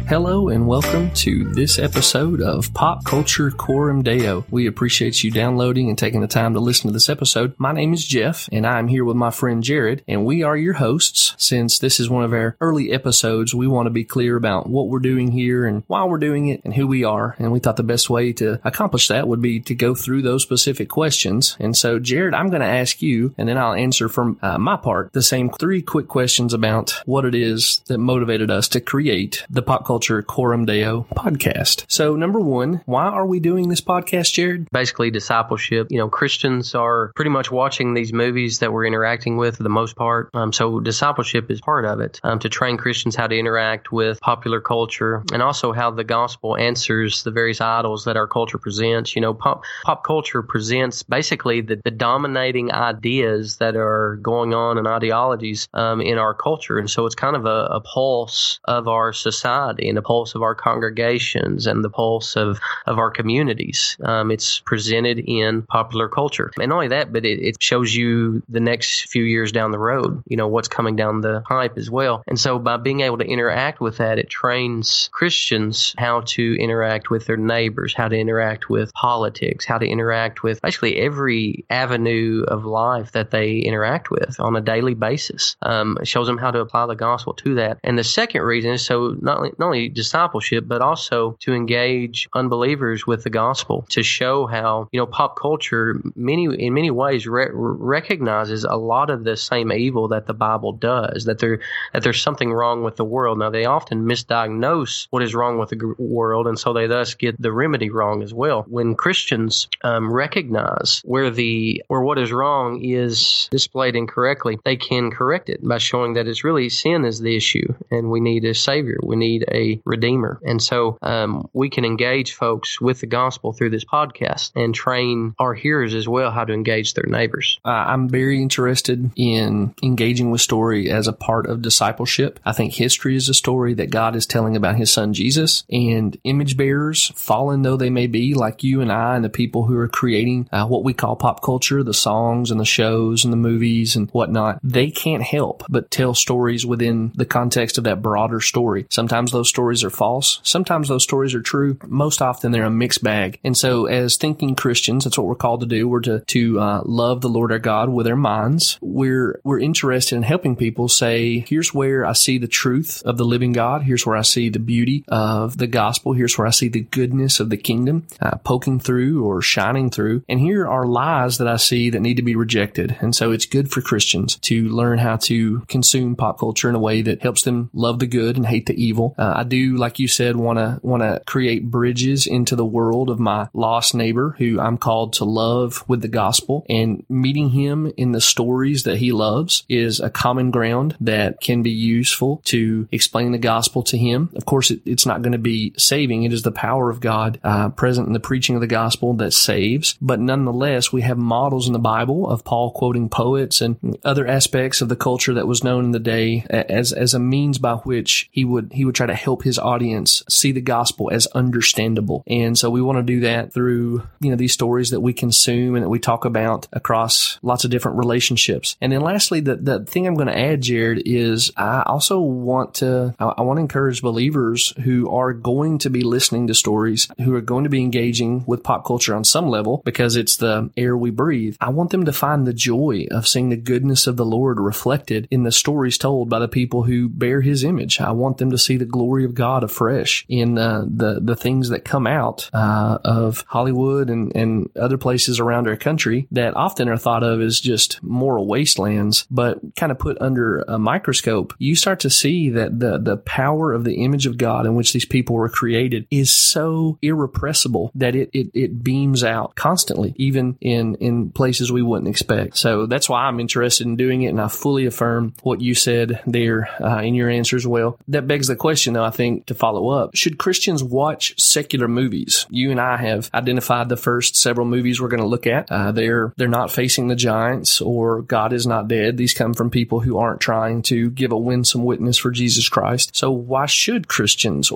Hello and welcome to this episode of Pop Culture Coram Deo. We appreciate you downloading and taking the time to listen to this episode. My name is Jeff and I'm here with my friend Jared, and we are your hosts. Since this is one of our early episodes, we want to be clear about what we're doing here and why we're doing it and who we are. And we thought the best way to accomplish that would be to go through those specific questions. And so, Jared, I'm going to ask you, and then I'll answer from my part the same 3 quick questions about what it is that motivated us to create the Pop Culture Coram Deo podcast. So, number 1, why are we doing this podcast, Jared? Basically, discipleship. Christians are pretty much watching these movies that we're interacting with for the most part. So discipleship is part of it, to train Christians how to interact with popular culture and also how the gospel answers the various idols that our culture presents. Pop culture presents basically the dominating ideas that are going on and ideologies in our culture. And so it's kind of a pulse of our society and a pulse of our congregations and the pulse of our communities. It's presented in popular culture. And not only that, but it shows you the next few years down the road, what's coming down the pipe as well. And so by being able to interact with that, it trains Christians how to interact with their neighbors, how to interact with politics, how to interact with basically every avenue of life that they interact with on a daily basis. It shows them how to apply the gospel to that. And the second reason is so not only discipleship, but also to engage unbelievers with the gospel, to show how, pop culture in many ways recognizes a lot of the same evil that the Bible does, that there's something wrong with the world. Now, they often misdiagnose what is wrong with the world, and so they thus get the remedy wrong as well. When Christians recognize where what is wrong is displayed incorrectly, they can correct it by showing that it's really sin is the issue, and we need a Savior, we need a Redeemer. And so we can engage folks with the gospel through this podcast and train our hearers as well how to engage their neighbors. I'm very interested in engaging with story as a part of discipleship. I think history is a story that God is telling about his son Jesus, and image bearers, fallen though they may be, like you and I and the people who are creating what we call pop culture, the songs and the shows and the movies and whatnot, they can't help but tell stories within the context of that broader story. Sometimes those stories are false. Sometimes those stories are true. Most often they're a mixed bag. And so as thinking Christians, that's what we're called to do. We're to love the Lord our God with our minds. We're interested in helping people say, here's where I see the truth of the living God. Here's where I see the beauty of the gospel. Here's where I see the goodness of the kingdom poking through or shining through. And here are lies that I see that need to be rejected. And so it's good for Christians to learn how to consume pop culture in a way that helps them love the good and hate the evil. I do, like you said, want to create bridges into the world of my lost neighbor who I'm called to love with the gospel, and meeting him in the stories that he loves is a common ground that can be useful to explain the gospel to him. Of course, it's not going to be saving. It is the power of God present in the preaching of the gospel that saves. But nonetheless, we have models in the Bible of Paul quoting poets and other aspects of the culture that was known in the day as a means by which he would try to help his audience see the gospel as understandable. And so we want to do that through, these stories that we consume and that we talk about across lots of different relationships. And then lastly, the thing I'm going to add, Jared, is I also want to encourage believers who are going to be listening to stories, who are going to be engaging with pop culture on some level because it's the air we breathe. I want them to find the joy of seeing the goodness of the Lord reflected in the stories told by the people who bear his image. I want them to see the glory of God afresh in the things that come out of Hollywood and other places around our country that often are thought of as just moral wastelands, but kind of put under a microscope. You start to see that the power of the image of God in which these people were created is so irrepressible that it beams out constantly, even in places we wouldn't expect. So that's why I'm interested in doing it, and I fully affirm what you said there in your answer as well. That begs the question, though, I think, to follow up. Should Christians watch secular movies? You and I have identified the first several movies we're going to look at. They're not Facing the Giants or God is Not Dead. These come from people who aren't trying to give a winsome witness for Jesus Christ. So why should Christians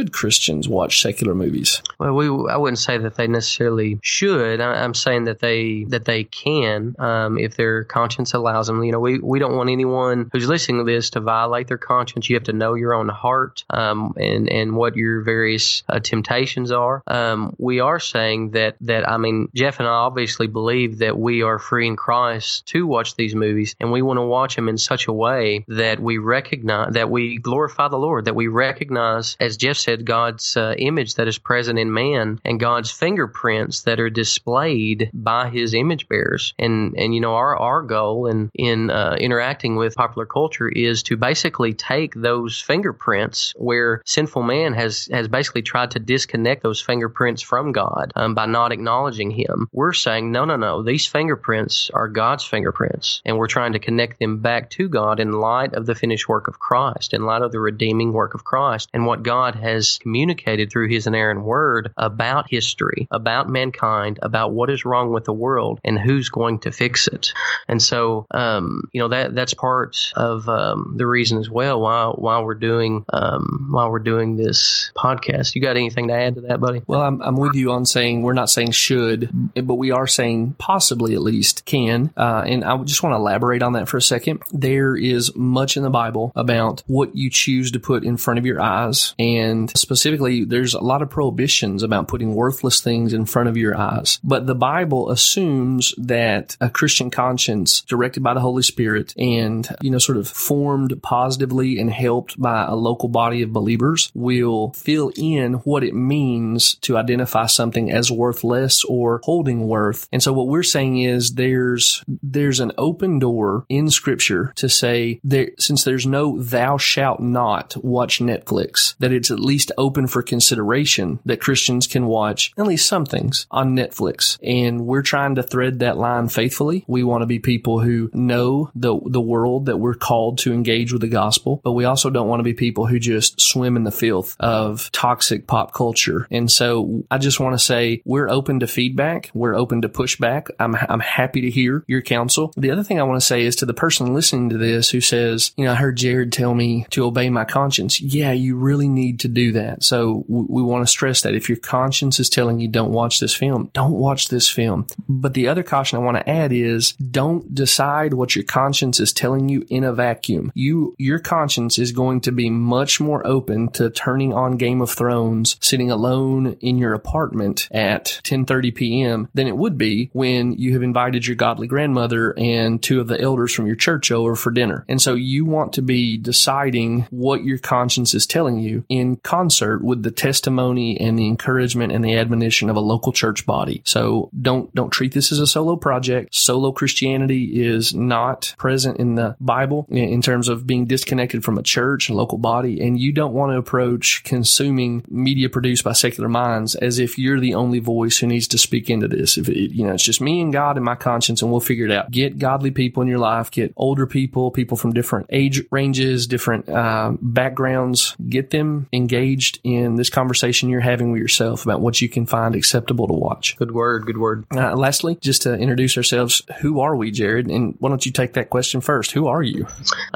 watch secular movies? Well, I wouldn't say that they necessarily should. I'm saying that they can if their conscience allows them. We don't want anyone who's listening to this to violate their conscience. You have to know your own heart. and what your various temptations are. We are saying that Jeff and I obviously believe that we are free in Christ to watch these movies, and we want to watch them in such a way that we recognize, that we glorify the Lord, that we recognize, as Jeff said, God's image that is present in man and God's fingerprints that are displayed by His image bearers. And our goal in interacting with popular culture is to basically take those fingerprints where sinful man has basically tried to disconnect those fingerprints from God by not acknowledging Him. We're saying, no, these fingerprints are God's fingerprints, and we're trying to connect them back to God in light of the finished work of Christ, in light of the redeeming work of Christ, and what God has communicated through His inerrant word about history, about mankind, about what is wrong with the world, and who's going to fix it. And so, that's part of the reason as well while we're doing this podcast. You got anything to add to that, buddy? Well, I'm with you on saying we're not saying should, but we are saying possibly at least can. And I just want to elaborate on that for a second. There is much in the Bible about what you choose to put in front of your eyes. And specifically, there's a lot of prohibitions about putting worthless things in front of your eyes. But the Bible assumes that a Christian conscience directed by the Holy Spirit and, sort of formed positively and helped by a local body of believers will fill in what it means to identify something as worthless or holding worth. And so what we're saying is there's an open door in Scripture to say since there's no thou shalt not watch Netflix, that it's at least open for consideration that Christians can watch at least some things on Netflix. And we're trying to thread that line faithfully. We want to be people who know the world that we're called to engage with the gospel, but we also don't want to be people who just swim in the filth of toxic pop culture. And so I just want to say we're open to feedback. We're open to pushback. I'm happy to hear your counsel. The other thing I want to say is to the person listening to this who says, I heard Jared tell me to obey my conscience. Yeah, you really need to do that. So we want to stress that if your conscience is telling you don't watch this film, don't watch this film. But the other caution I want to add is don't decide what your conscience is telling you in a vacuum. Your conscience is going to be much more open to turning on Game of Thrones sitting alone in your apartment at 10:30 p.m. than it would be when you have invited your godly grandmother and two of the elders from your church over for dinner. And so you want to be deciding what your conscience is telling you in concert with the testimony and the encouragement and the admonition of a local church body. So don't treat this as a solo project. Solo Christianity is not present in the Bible in terms of being disconnected from a church, a local body, and you don't want to approach consuming media produced by secular minds as if you're the only voice who needs to speak into this. If it's just me and God and my conscience and we'll figure it out. Get godly people in your life, get older people from different age ranges, different backgrounds, get them engaged in this conversation you're having with yourself about what you can find acceptable to watch. Good word. Lastly, just to introduce ourselves, who are we, Jared? And why don't you take that question first? Who are you?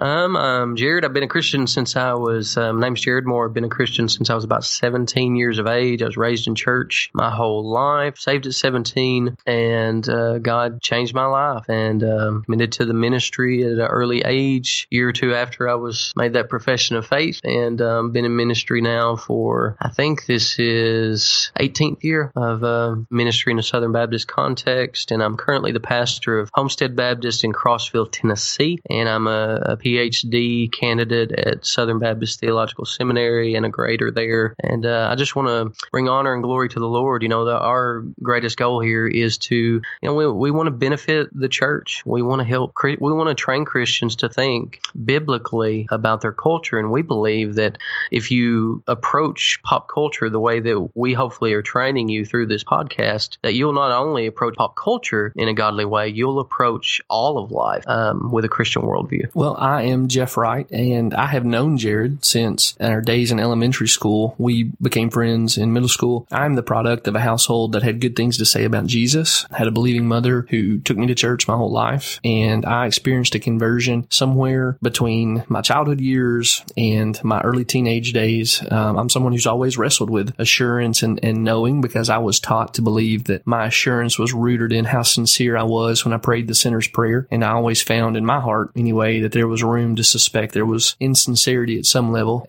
I'm Jared. I've been a Christian since I was, name's Jared Moore. I've been a Christian since I was about 17 years of age. I was raised in church my whole life, saved at 17, and God changed my life and committed to the ministry at an early age, year or two after I was made that profession of faith, and been in ministry now for, I think this is 18th year of ministry in a Southern Baptist context, and I'm currently the pastor of Homestead Baptist in Crossville, Tennessee, and I'm a PhD candidate at Southern Baptist Theological Seminary and a grader there, and I just want to bring honor and glory to the Lord. Our greatest goal here is to, we want to benefit the church. We want to help, we want to train Christians to think biblically about their culture, and we believe that if you approach pop culture the way that we hopefully are training you through this podcast, that you'll not only approach pop culture in a godly way, you'll approach all of life with a Christian worldview. Well, I am Jeff Wright, and I have known Jared since our days in elementary school. We became friends in middle school. I'm the product of a household that had good things to say about Jesus, had a believing mother who took me to church my whole life, and I experienced a conversion somewhere between my childhood years and my early teenage days. I'm someone who's always wrestled with assurance and knowing, because I was taught to believe that my assurance was rooted in how sincere I was when I prayed the sinner's prayer. And I always found in my heart, anyway, that there was room to suspect there was insincerity at some level.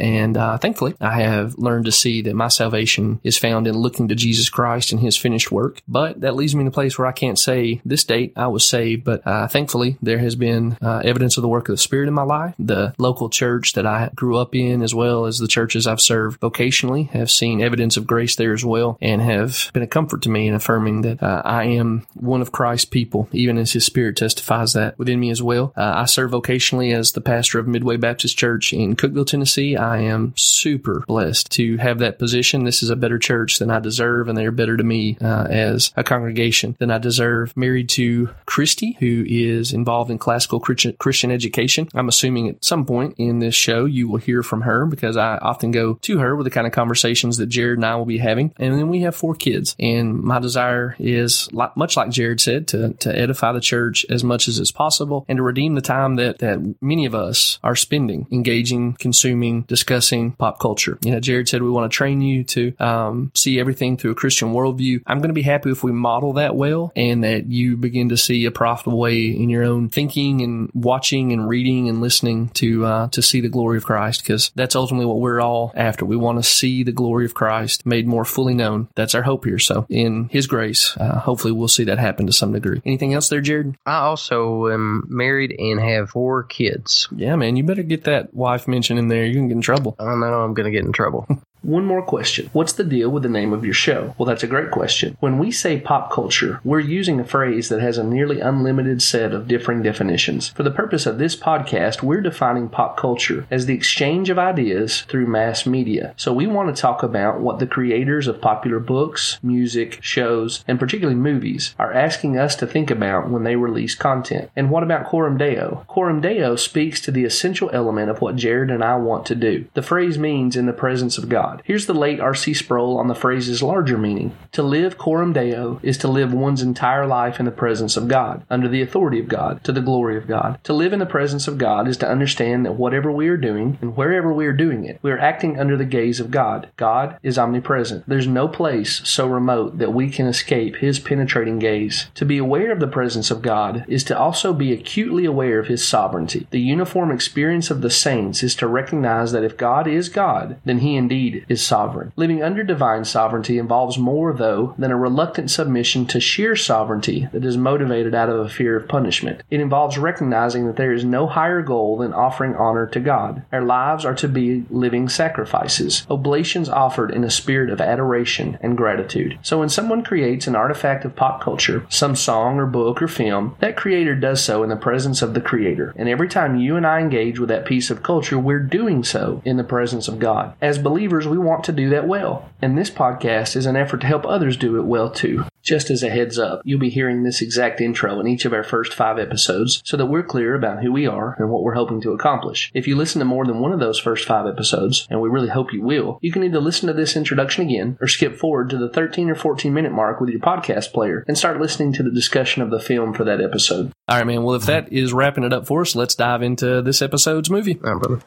And thankfully, I have learned to see that my salvation is found in looking to Jesus Christ and his finished work. But that leaves me in a place where I can't say this date I was saved. But thankfully, there has been evidence of the work of the Spirit in my life. The local church that I grew up in, as well as the churches I've served vocationally, have seen evidence of grace there as well, and have been a comfort to me in affirming that I am one of Christ's people, even as his Spirit testifies that within me as well. I serve vocationally as the pastor of Midway Baptist Church in Cookeville, Tennessee. I am super blessed to have that position. This is a better church than I deserve, and they are better to me as a congregation than I deserve. Married to Christy, who is involved in classical Christian education. I'm assuming at some point in this show you will hear from her, because I often go to her with the kind of conversations that Jared and I will be having. And then we have 4 kids, and my desire is, much like Jared said, to edify the church as much as is possible, and to redeem the time that many of us are spending engaging, consuming, discussing pop culture. Jared said we want to train you to see everything through a Christian worldview. I'm going to be happy if we model that well, and that you begin to see a profitable way in your own thinking and watching and reading and listening to see the glory of Christ, because that's ultimately what we're all after. We want to see the glory of Christ made more fully known. That's our hope here. So in his grace, hopefully we'll see that happen to some degree. Anything else there, Jared? I also am married and have 4 kids. Yeah, man, you better get that wife mentioned in there. You're going to get in trouble. I know I'm going to get in trouble. One more question. What's the deal with the name of your show? Well, that's a great question. When we say pop culture, we're using a phrase that has a nearly unlimited set of differing definitions. For the purpose of this podcast, we're defining pop culture as the exchange of ideas through mass media. So we want to talk about what the creators of popular books, music, shows, and particularly movies are asking us to think about when they release content. And what about Coram Deo? Coram Deo speaks to the essential element of what Jared and I want to do. The phrase means in the presence of God. Here's the late R.C. Sproul on the phrase's larger meaning. To live coram Deo is to live one's entire life in the presence of God, under the authority of God, to the glory of God. To live in the presence of God is to understand that whatever we are doing, and wherever we are doing it, we are acting under the gaze of God. God is omnipresent. There's no place so remote that we can escape his penetrating gaze. To be aware of the presence of God is to also be acutely aware of his sovereignty. The uniform experience of the saints is to recognize that if God is God, then he indeed is sovereign. Living under divine sovereignty involves more, though, than a reluctant submission to sheer sovereignty that is motivated out of a fear of punishment. It involves recognizing that there is no higher goal than offering honor to God. Our lives are to be living sacrifices, oblations offered in a spirit of adoration and gratitude. So when someone creates an artifact of pop culture, some song or book or film, that creator does so in the presence of the Creator. And every time you and I engage with that piece of culture, we're doing so in the presence of God. As believers, we want to do that well. And this podcast is an effort to help others do it well too. Just as a heads up, you'll be hearing this exact intro in each of our first 5 episodes so that we're clear about who we are and what we're hoping to accomplish. If you listen to more than one of those first 5 episodes, and we really hope you will, you can either listen to this introduction again or skip forward to the 13 or 14 minute mark with your podcast player and start listening to the discussion of the film for that episode. All right, man. Well, if that is wrapping it up for us, let's dive into this episode's movie. All right, brother.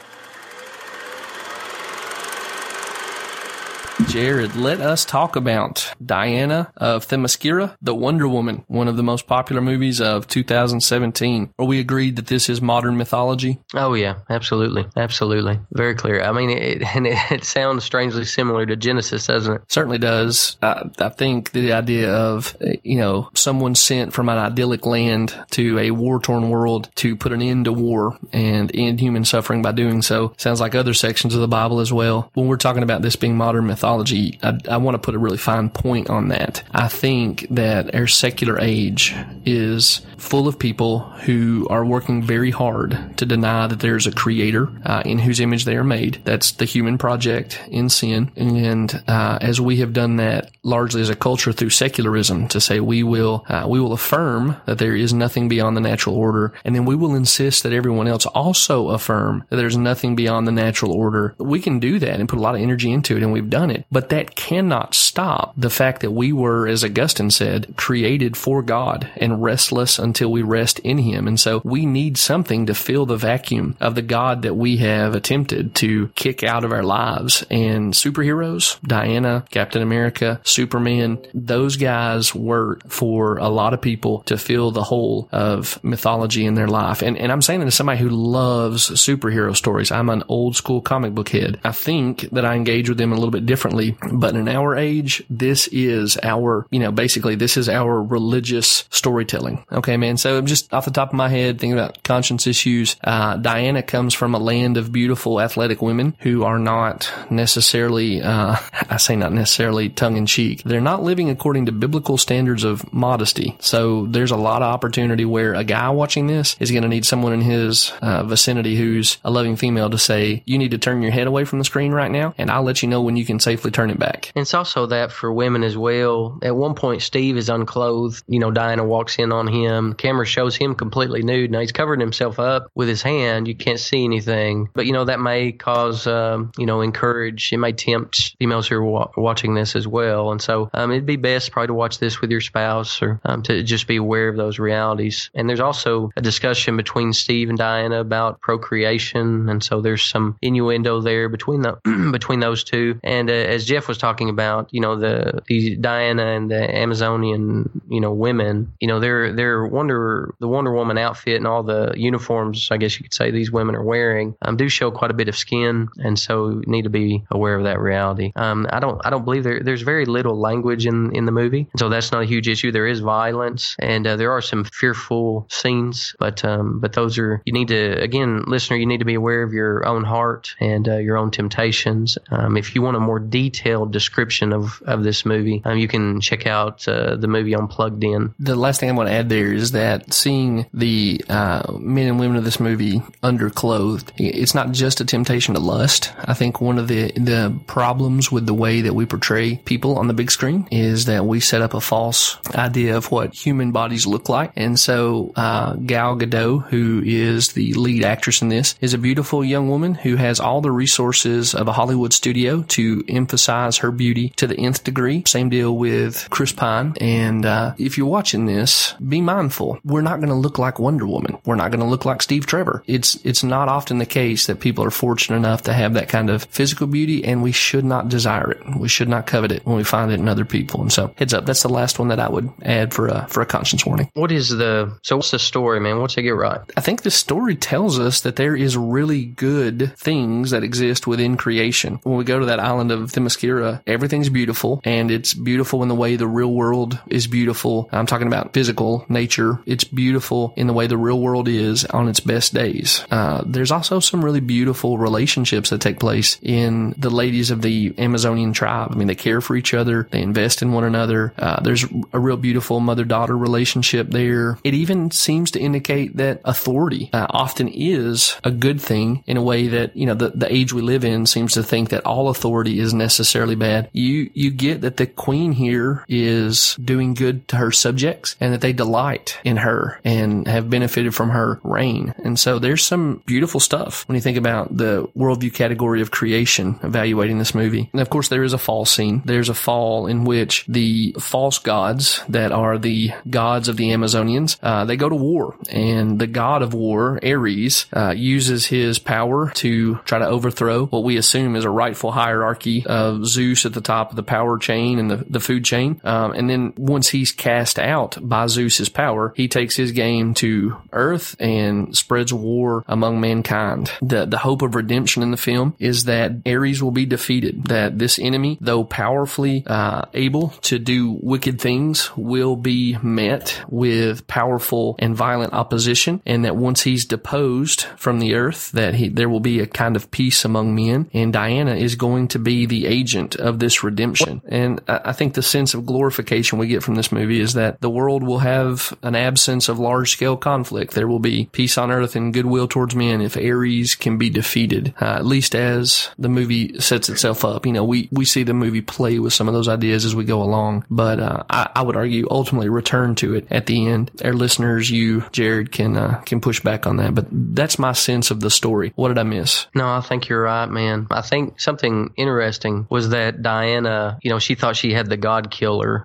Jared, let us talk about Diana of Themyscira, the Wonder Woman, one of the most popular movies of 2017. Are we agreed that this is modern mythology? Oh, yeah, absolutely. Absolutely. Very clear. I mean, it sounds strangely similar to Genesis, doesn't it? Certainly does. I think the idea of, someone sent from an idyllic land to a war-torn world to put an end to war and end human suffering by doing so sounds like other sections of the Bible as well. When we're talking about this being modern mythology, I want to put a really fine point on that. I think that our secular age is full of people who are working very hard to deny that there's a creator in whose image they are made. That's the human project in sin. And as we have done that largely as a culture through secularism, to say we will affirm that there is nothing beyond the natural order, and then we will insist that everyone else also affirm that there's nothing beyond the natural order. We can do that and put a lot of energy into it, and we've done it. But that cannot stop the fact that we were, as Augustine said, created for God and restless until we rest in Him. And so we need something to fill the vacuum of the God that we have attempted to kick out of our lives. And superheroes, Diana, Captain America, Superman, those guys were for a lot of people to fill the hole of mythology in their life. And I'm saying that as somebody who loves superhero stories. I'm an old school comic book head. I think that I engage with them a little bit differently, but in our age, this is our, basically this is our religious storytelling. Okay, man. So just off the top of my head, thinking about conscience issues, Diana comes from a land of beautiful athletic women who are not necessarily, I say not necessarily tongue in cheek. They're not living according to biblical standards of modesty. So there's a lot of opportunity where a guy watching this is going to need someone in his vicinity who's a loving female to say, you need to turn your head away from the screen right now, and I'll let you know when you can safely turn it back. And it's also that for women as well. At one point, Steve is unclothed. Diana walks in on him. The camera shows him completely nude. Now, he's covering himself up with his hand. You can't see anything. But, that may cause, encourage. It may tempt females who are watching this as well. And so it'd be best probably to watch this with your spouse or to just be aware of those realities. And there's also a discussion between Steve and Diana about procreation. And so there's some innuendo there between between those two. And as Jeff was talking about, the Diana and the Amazonian, women, their Wonder Woman outfit and all the uniforms, I guess you could say, these women are wearing do show quite a bit of skin, and so you need to be aware of that reality. I don't believe there's very little language in the movie, and so that's not a huge issue. There is violence, and there are some fearful scenes, but those are, you need to, again, listener, you need to be aware of your own heart and your own temptations. If you want a more detailed description of this movie, you can check out the movie on Plugged In. The last thing I want to add there is that seeing the men and women of this movie underclothed, it's not just a temptation to lust. I think one of the problems with the way that we portray people on the big screen is that we set up a false idea of what human bodies look like. And so Gal Gadot, who is the lead actress in this, is a beautiful young woman who has all the resources of a Hollywood studio to emphasize her beauty to the nth degree. Same deal with Chris Pine. And if you're watching this, be mindful. We're not going to look like Wonder Woman. We're not going to look like Steve Trevor. It's not often the case that people are fortunate enough to have that kind of physical beauty, and we should not desire it. We should not covet it when we find it in other people. And so, heads up, that's the last one that I would add for a conscience warning. What's the story, man? What's it get right? I think the story tells us that there is really good things that exist within creation. When we go to that island of Themyscira, everything's beautiful, and it's beautiful in the way the real world is beautiful. I'm talking about physical nature. It's beautiful in the way the real world is on its best days. There's also some really beautiful relationships that take place in the ladies of the Amazonian tribe. I mean, they care for each other. They invest in one another. There's a real beautiful mother-daughter relationship there. It even seems to indicate that authority often is a good thing in a way that, the age we live in seems to think that all authority is necessarily bad. You get that the queen here is doing good to her subjects and that they delight in her and have benefited from her reign. And so there's some beautiful stuff when you think about the worldview category of creation evaluating this movie. And of course, there is a fall scene. There's a fall in which the false gods that are the gods of the Amazonians, they go to war. And the god of war, Ares, uses his power to try to overthrow what we assume is a rightful hierarchy of Zeus at the top of the power chain and the food chain. And then once he's cast out by Zeus's power, he takes his game to Earth and spreads war among mankind. The hope of redemption in the film is that Ares will be defeated, that this enemy, though powerfully able to do wicked things, will be met with powerful and violent opposition, and that once he's deposed from the earth, that there will be a kind of peace among men, and Diana is going to be the agent of this redemption. And I think the sense of glorification we get from this movie is that the world will have an absence of large-scale conflict. There will be peace on earth and goodwill towards men if Ares can be defeated, at least as the movie sets itself up. We see the movie play with some of those ideas as we go along, but I would argue ultimately return to it at the end. Our listeners, you, Jared, can push back on that, but that's my sense of the story. What did I miss? No, I think you're right, man. I think something interesting interesting was that Diana, she thought she had the God killer,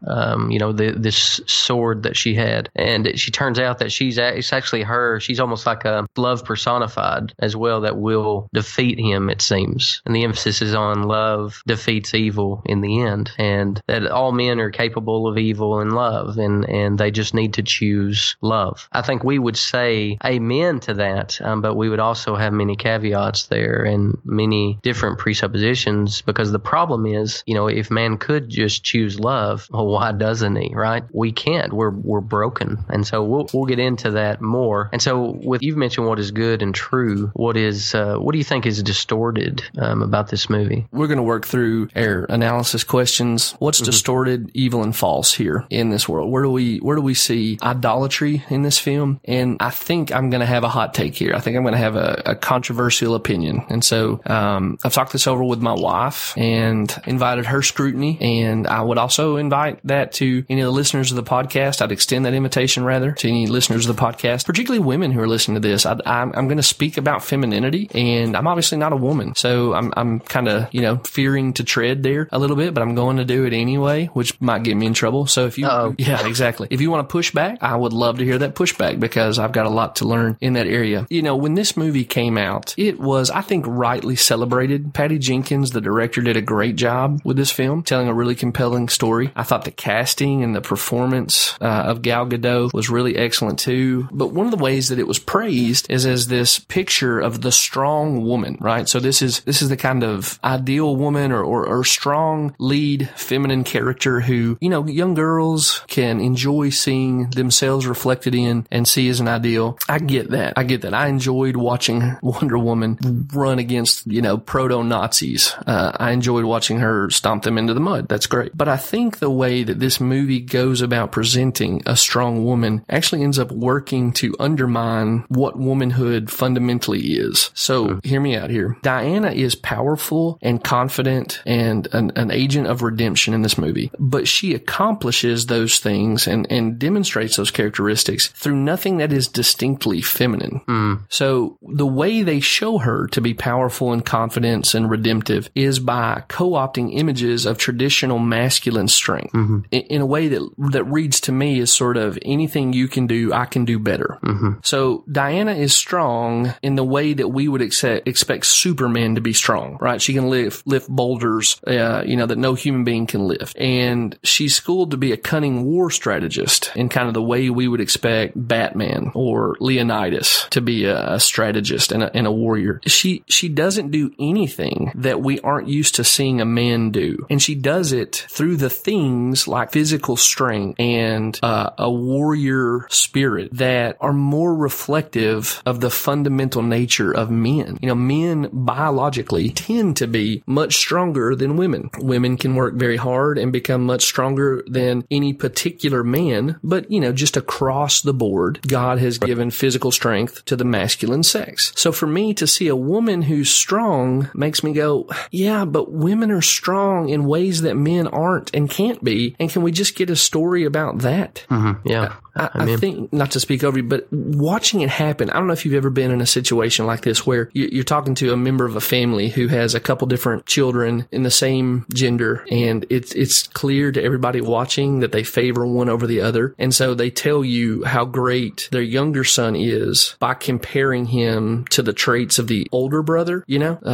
this sword that she had. And she turns out that it's actually her. She's almost like a love personified as well that will defeat him, it seems. And the emphasis is on love defeats evil in the end. And that all men are capable of evil and love, and they just need to choose love. I think we would say amen to that, but we would also have many caveats there and many different presuppositions, because the problem is, if man could just choose love, well, why doesn't he, right? We can't. We're broken. And so we'll get into that more. And so you've mentioned what is good and true. What do you think is distorted about this movie? We're going to work through our analysis questions. What's distorted, evil, and false here in this world? Where do we see idolatry in this film? And I think I'm going to have a hot take here. I think I'm going to have a controversial opinion. And so I've talked this over with my wife and invited her scrutiny. And I would also invite that to any of the listeners of the podcast. I'd extend that invitation rather to any listeners of the podcast, particularly women who are listening to this. I'm going to speak about femininity, and I'm obviously not a woman. So I'm kind of, fearing to tread there a little bit, but I'm going to do it anyway, which might get me in trouble. So if you, yeah, exactly. If you want to push back, I would love to hear that pushback, because I've got a lot to learn in that area. When this movie came out, it was, I think, rightly celebrated. Patty Jenkins, the director, did a great job with this film, telling a really compelling story. I thought the casting and the performance of Gal Gadot was really excellent too. But one of the ways that it was praised is as this picture of the strong woman, right? So this is the kind of ideal woman or strong lead feminine character who, young girls can enjoy seeing themselves reflected in and see as an ideal. I get that. I enjoyed watching Wonder Woman run against, proto-Nazis. I enjoyed watching her stomp them into the mud. That's great. But I think the way that this movie goes about presenting a strong woman actually ends up working to undermine what womanhood fundamentally is. So hear me out here. Diana is powerful and confident and an agent of redemption in this movie, but she accomplishes those things and demonstrates those characteristics through nothing that is distinctly feminine. So the way they show her to be powerful and confident and redemptive is by co-opting images of traditional masculine strength in a way that reads to me as sort of anything you can do, I can do better. So Diana is strong in the way that we would expect Superman to be strong, right? She can lift boulders, that no human being can lift. And she's schooled to be a cunning war strategist in kind of the way we would expect Batman or Leonidas to be a strategist and a warrior. She doesn't do anything that we aren't used to seeing a man do. And she does it through the things like physical strength and a warrior spirit that are more reflective of the fundamental nature of men. Men biologically tend to be much stronger than women. Women can work very hard and become much stronger than any particular man, but, just across the board, God has given physical strength to the masculine sex. So for me to see a woman who's strong makes me go, yeah, but women are strong in ways that men aren't and can't be. And can we just get a story about that? Yeah. I think, not to speak over you, but watching it happen, I don't know if you've ever been in a situation like this where you're talking to a member of a family who has a couple different children in the same gender, and it's clear to everybody watching that they favor one over the other. And so they tell you how great their younger son is by comparing him to the traits of the older brother.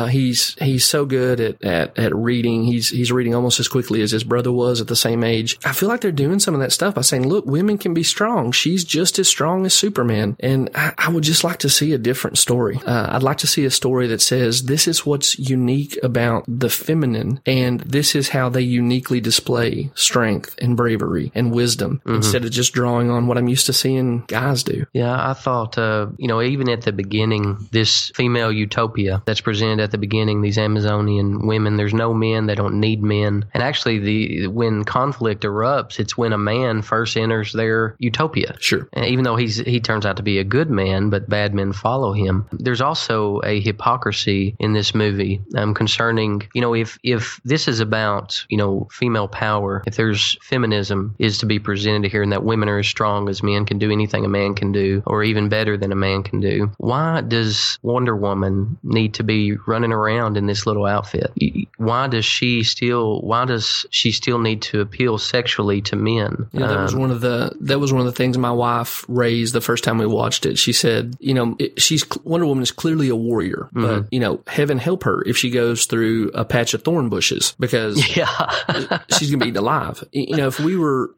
He's so good at reading. He's reading almost as quickly as his brother was at the same age. I feel like they're doing some of that stuff by saying, look, women can be strong. She's just as strong as Superman. And I would just like to see a different story. I'd like to see a story that says this is what's unique about the feminine, and this is how they uniquely display strength and bravery and wisdom instead of just drawing on what I'm used to seeing guys do. Yeah, I thought, even at the beginning, this female utopia that's presented at the beginning, these Amazonian women, there's no men, they don't need men. And actually, when conflict erupts, it's when a man first enters their utopia utopia. Sure. Even though he turns out to be a good man, but bad men follow him. There's also a hypocrisy in this movie concerning, if this is about, female power, if there's feminism is to be presented here and that women are as strong as men can do anything a man can do, or even better than a man can do, why does Wonder Woman need to be running around in this little outfit? Why does she still need to appeal sexually to men? That was one of the things my wife raised the first time we watched it. She said, Wonder Woman is clearly a warrior, but heaven help her if she goes through a patch of thorn bushes, because she's gonna be eaten alive. If we were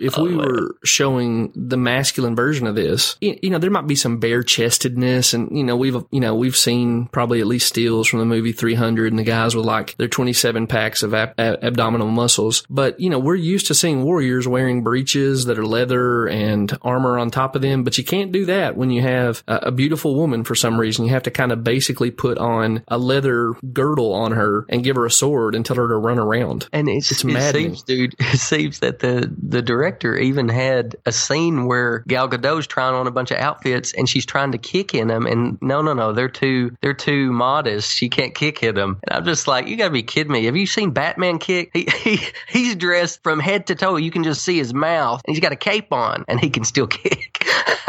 showing the masculine version of this, there might be some bare chestedness, and we've seen probably at least stills from the movie 300, and the guys with like their 27 packs of abdominal muscles. But we're used to seeing warriors wearing breeches that are leather and armor on top of them, but you can't do that when you have a beautiful woman. For some reason, you have to kind of basically put on a leather girdle on her and give her a sword and tell her to run around. And it's maddening. It seems that the director even had a scene where Gal Gadot's trying on a bunch of outfits and she's trying to kick in them, and no, they're too modest. She can't kick in them. And I'm just like, you gotta be kidding me. Have you seen Batman kick? He's dressed from head to toe. You can just see his mouth, and he's got a cape on, and he can still kick.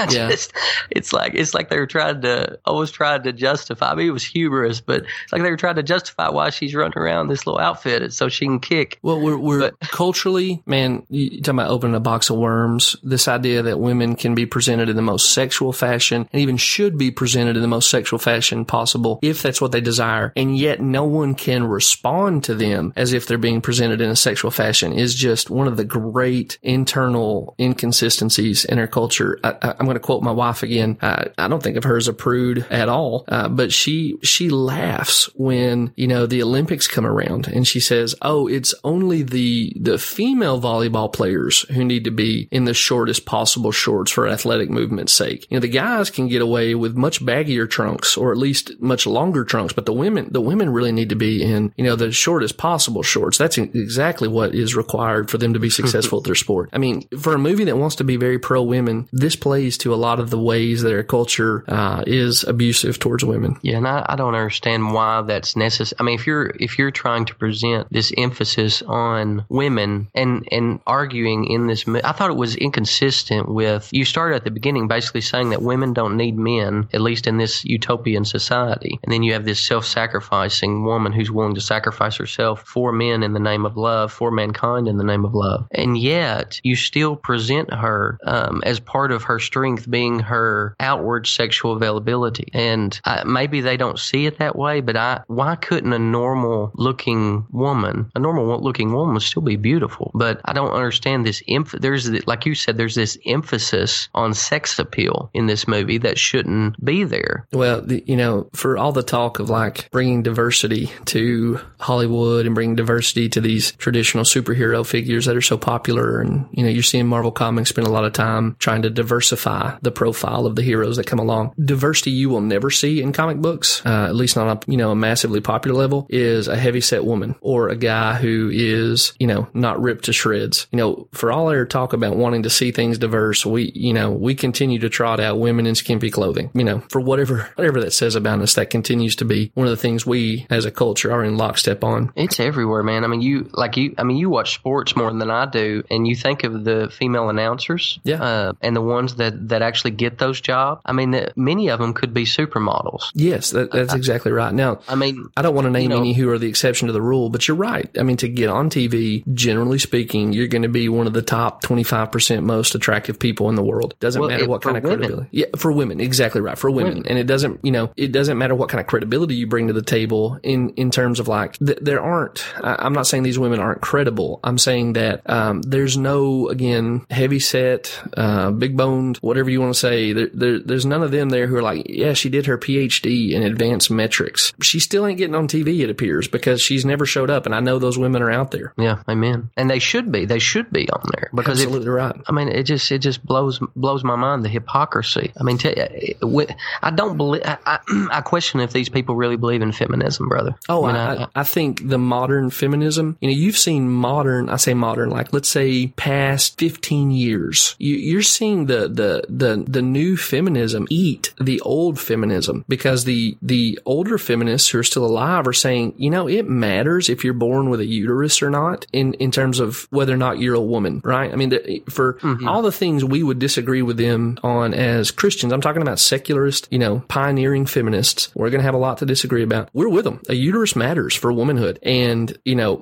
It's like they were trying to justify. I mean, it was humorous, but it's like they were trying to justify why she's running around this little outfit so she can kick. Well, we're culturally, man, you're talking about opening a box of worms. This idea that women can be presented in the most sexual fashion, and even should be presented in the most sexual fashion possible if that's what they desire, and yet no one can respond to them as if they're being presented in a sexual fashion, is just one of the great internal inconsistencies in our culture. I'm going to quote my wife again. I don't think of her as a prude at all, but she laughs when the Olympics come around, and she says, "Oh, it's only the female volleyball players who need to be in the shortest possible shorts for athletic movement's sake. The guys can get away with much baggier trunks, or at least much longer trunks, but the women really need to be in the shortest possible shorts. That's exactly what is required for them to be successful at their sport." I mean, for a movie that wants to be very pro women, this plays to a lot of the ways that our culture is abusive towards women. Yeah, and I don't understand why that's necessary. I mean, if you're trying to present this emphasis on women and arguing in this, I thought it was inconsistent with, you started at the beginning basically saying that women don't need men, at least in this utopian society, and then you have this self-sacrificing woman who's willing to sacrifice herself for men in the name of love, for mankind in the name of love, and yet you still present her as part of her strength being her outward sexual availability. And maybe they don't see it that way, but why couldn't a normal looking woman still be beautiful? But I don't understand this. Like you said, there's this emphasis on sex appeal in this movie that shouldn't be there. Well, for all the talk of like bringing diversity to Hollywood and bringing diversity to these traditional superhero figures that are so popular, and you're seeing Marvel Comics spend a lot of time trying to diversify the profile of the heroes that come along. Diversity you will never see in comic books, at least not on a massively popular level, is a heavyset woman or a guy who is not ripped to shreds. For all our talk about wanting to see things diverse, we continue to trot out women in skimpy clothing. For whatever that says about us, that continues to be one of the things we as a culture are in lockstep on. It's everywhere, man. I mean, you watch sports more than I do, and you think of the female announcers, and the ones that actually get those jobs. I mean, many of them could be supermodels. Yes, that's exactly right. Now, I mean, I don't want to name any who are the exception to the rule, but you're right. I mean, to get on TV, generally speaking, you're going to be one of the top 25% most attractive people in the world. Doesn't matter what kind of credibility. Yeah, for women, exactly right. For women. And it doesn't matter what kind of credibility you bring to the table in terms of like, there aren't, I'm not saying these women aren't credible. I'm saying that there's no, again, heavy set, big boned, whatever you want to say. There's none of them there who are like, yeah, she did her PhD in advanced metrics. She still ain't getting on TV, it appears, because she's never showed up. And I know those women are out there. Yeah, amen. And they should be on there, because absolutely right. I mean, it just blows my mind, the hypocrisy. I mean, I don't believe. I question if these people really believe in feminism, brother. Oh, I think the modern feminism. You've seen modern. I say modern, like let's say past 15 years. you're seeing the new feminism eat the old feminism, because the older feminists who are still alive are saying, it matters if you're born with a uterus or not in terms of whether or not you're a woman, right? I mean, for all the things we would disagree with them on as Christians, I'm talking about secularist, pioneering feminists. We're going to have a lot to disagree about. We're with them. A uterus matters for womanhood. And,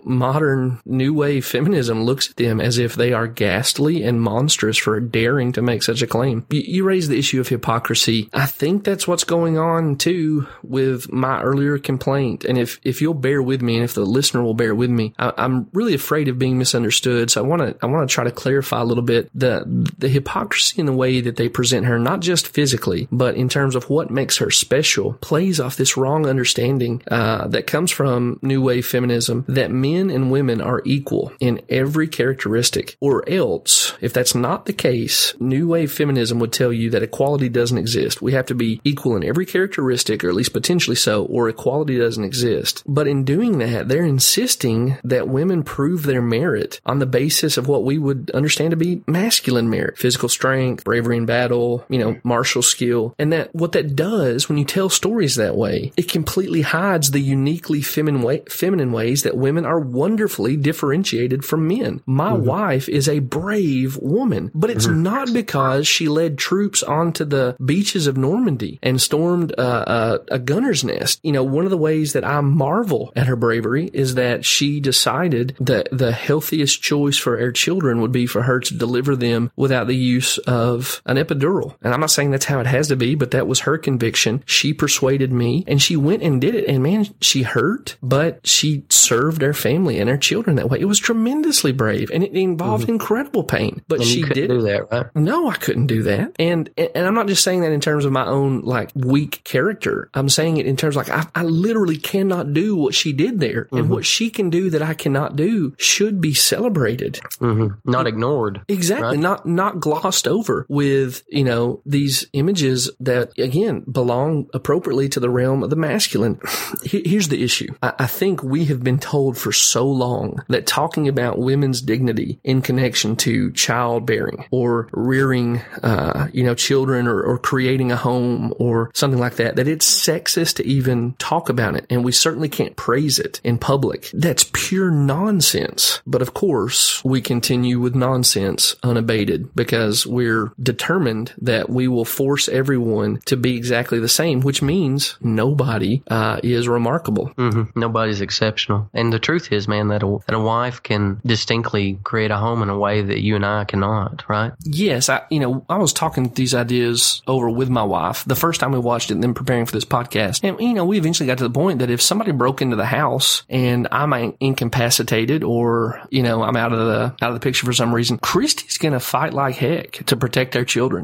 modern new wave feminism looks at them as if they are ghastly and monstrous for daring to make such a claim. You raise the issue of hypocrisy. I think that's what's going on too with my earlier complaint. And if you'll bear with me, and if the listener will bear with me, I'm really afraid of being misunderstood. So I want to try to clarify a little bit the hypocrisy in the way that they present her, not just physically, but in terms of what makes her special, plays off this wrong understanding that comes from new wave feminism, that men and women are equal in every characteristic, or else, if that's not the case, new wave feminism would tell you that equality doesn't exist. We have to be equal in every characteristic, or at least potentially so, or equality doesn't exist. But in doing that, they're insisting that women prove their merit on the basis of what we would understand to be masculine merit: physical strength, bravery in battle, martial skill. And that what that does when you tell stories that way, it completely hides the uniquely feminine ways that women are wonderfully differentiated from men. My wife is a brave woman, but it's not because she led troops onto the beaches of Normandy and stormed a gunner's nest. One of the ways that I marvel at her bravery is that she decided that the healthiest choice for our children would be for her to deliver them without the use of an epidural. And I'm not saying that's how it has to be, but that was her conviction. She persuaded me, and she went and did it. And man, she hurt, but she served our family and our children that way. It was tremendously brave, and it involved incredible pain. But she did do that, right? No, I couldn't do that. And I'm not just saying that in terms of my own weak character. I'm saying it in terms I literally cannot do what she did there, and what she can do that I cannot do should be celebrated, not ignored. Exactly, right? not glossed over with these images that again belong appropriately to the realm of the masculine. Here's the issue. I think we have been told for so long that talking about women's dignity in connection to childbearing or rearing, children or creating a home or something like that it's sexist to even talk about it. And we certainly can't praise it in public. That's pure nonsense. But of course, we continue with nonsense unabated because we're determined that we will force everyone to be exactly the same, which means nobody is remarkable. Nobody's exceptional. And the truth is, man, that a wife can distinctly create a home in a way that you and I cannot, right? Yes. I was talking these ideas over with my wife the first time we watched it and then preparing for this podcast. And, we eventually got to the point that if somebody broke into the house and I'm incapacitated or, I'm out of the picture for some reason, Christy's going to fight like heck to protect our children.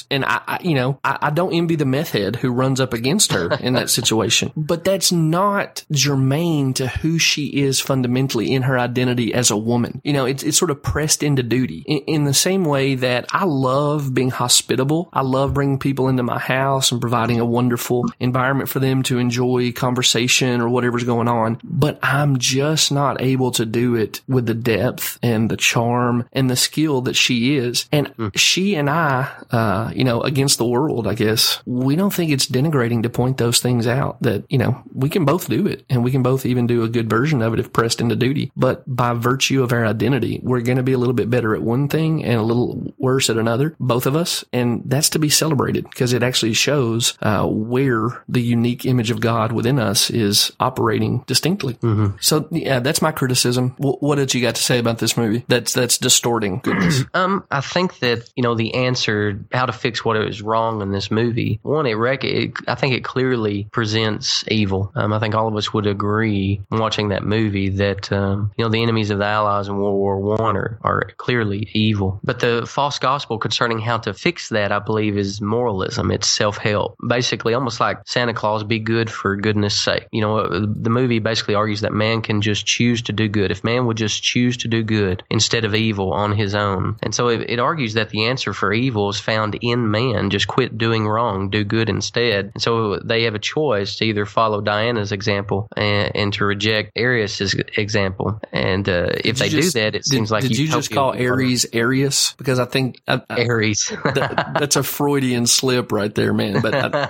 I don't envy the meth head who runs up against her in that situation, but that's not germane to who she is fundamentally in her identity as a woman. It's sort of pressed into duty in the same way that I love being hospitable. I love bringing people into my house and providing a wonderful environment for them to enjoy conversation or whatever's going on. But I'm just not able to do it with the depth and the charm and the skill that she is. And she and I, against the world, I guess, we don't think it's denigrating to point those things out that, we can both do it and we can both even do a good version of it if pressed into duty. But by virtue of our identity, we're going to be a little bit better at one thing and a little worse at another, both of us. And that's to be celebrated because it actually shows where the unique image of God within us is operating distinctly. So yeah, that's my criticism. What did you got to say about this movie that's distorting goodness? I think that, the answer, how to fix what is wrong in this movie, one, I think it clearly presents evil. I think all of us would agree watching that movie that, the enemies of the Allies in World War I are clearly evil. But the false gospel concerning how to fix that, I believe, is moralism. It's self-help. Basically, almost like Santa Claus, be good for goodness sake. The movie basically argues that man can just choose to do good. If man would just choose to do good instead of evil on his own. And so it argues that the answer for evil is found in man. Just quit doing wrong, do good instead. And so they have a choice to either follow Diana's example and to reject Arius' example. And if they do that, it seems like did you just call Aries Arius? Because because I think Aries. That's a Freudian slip right there, man. But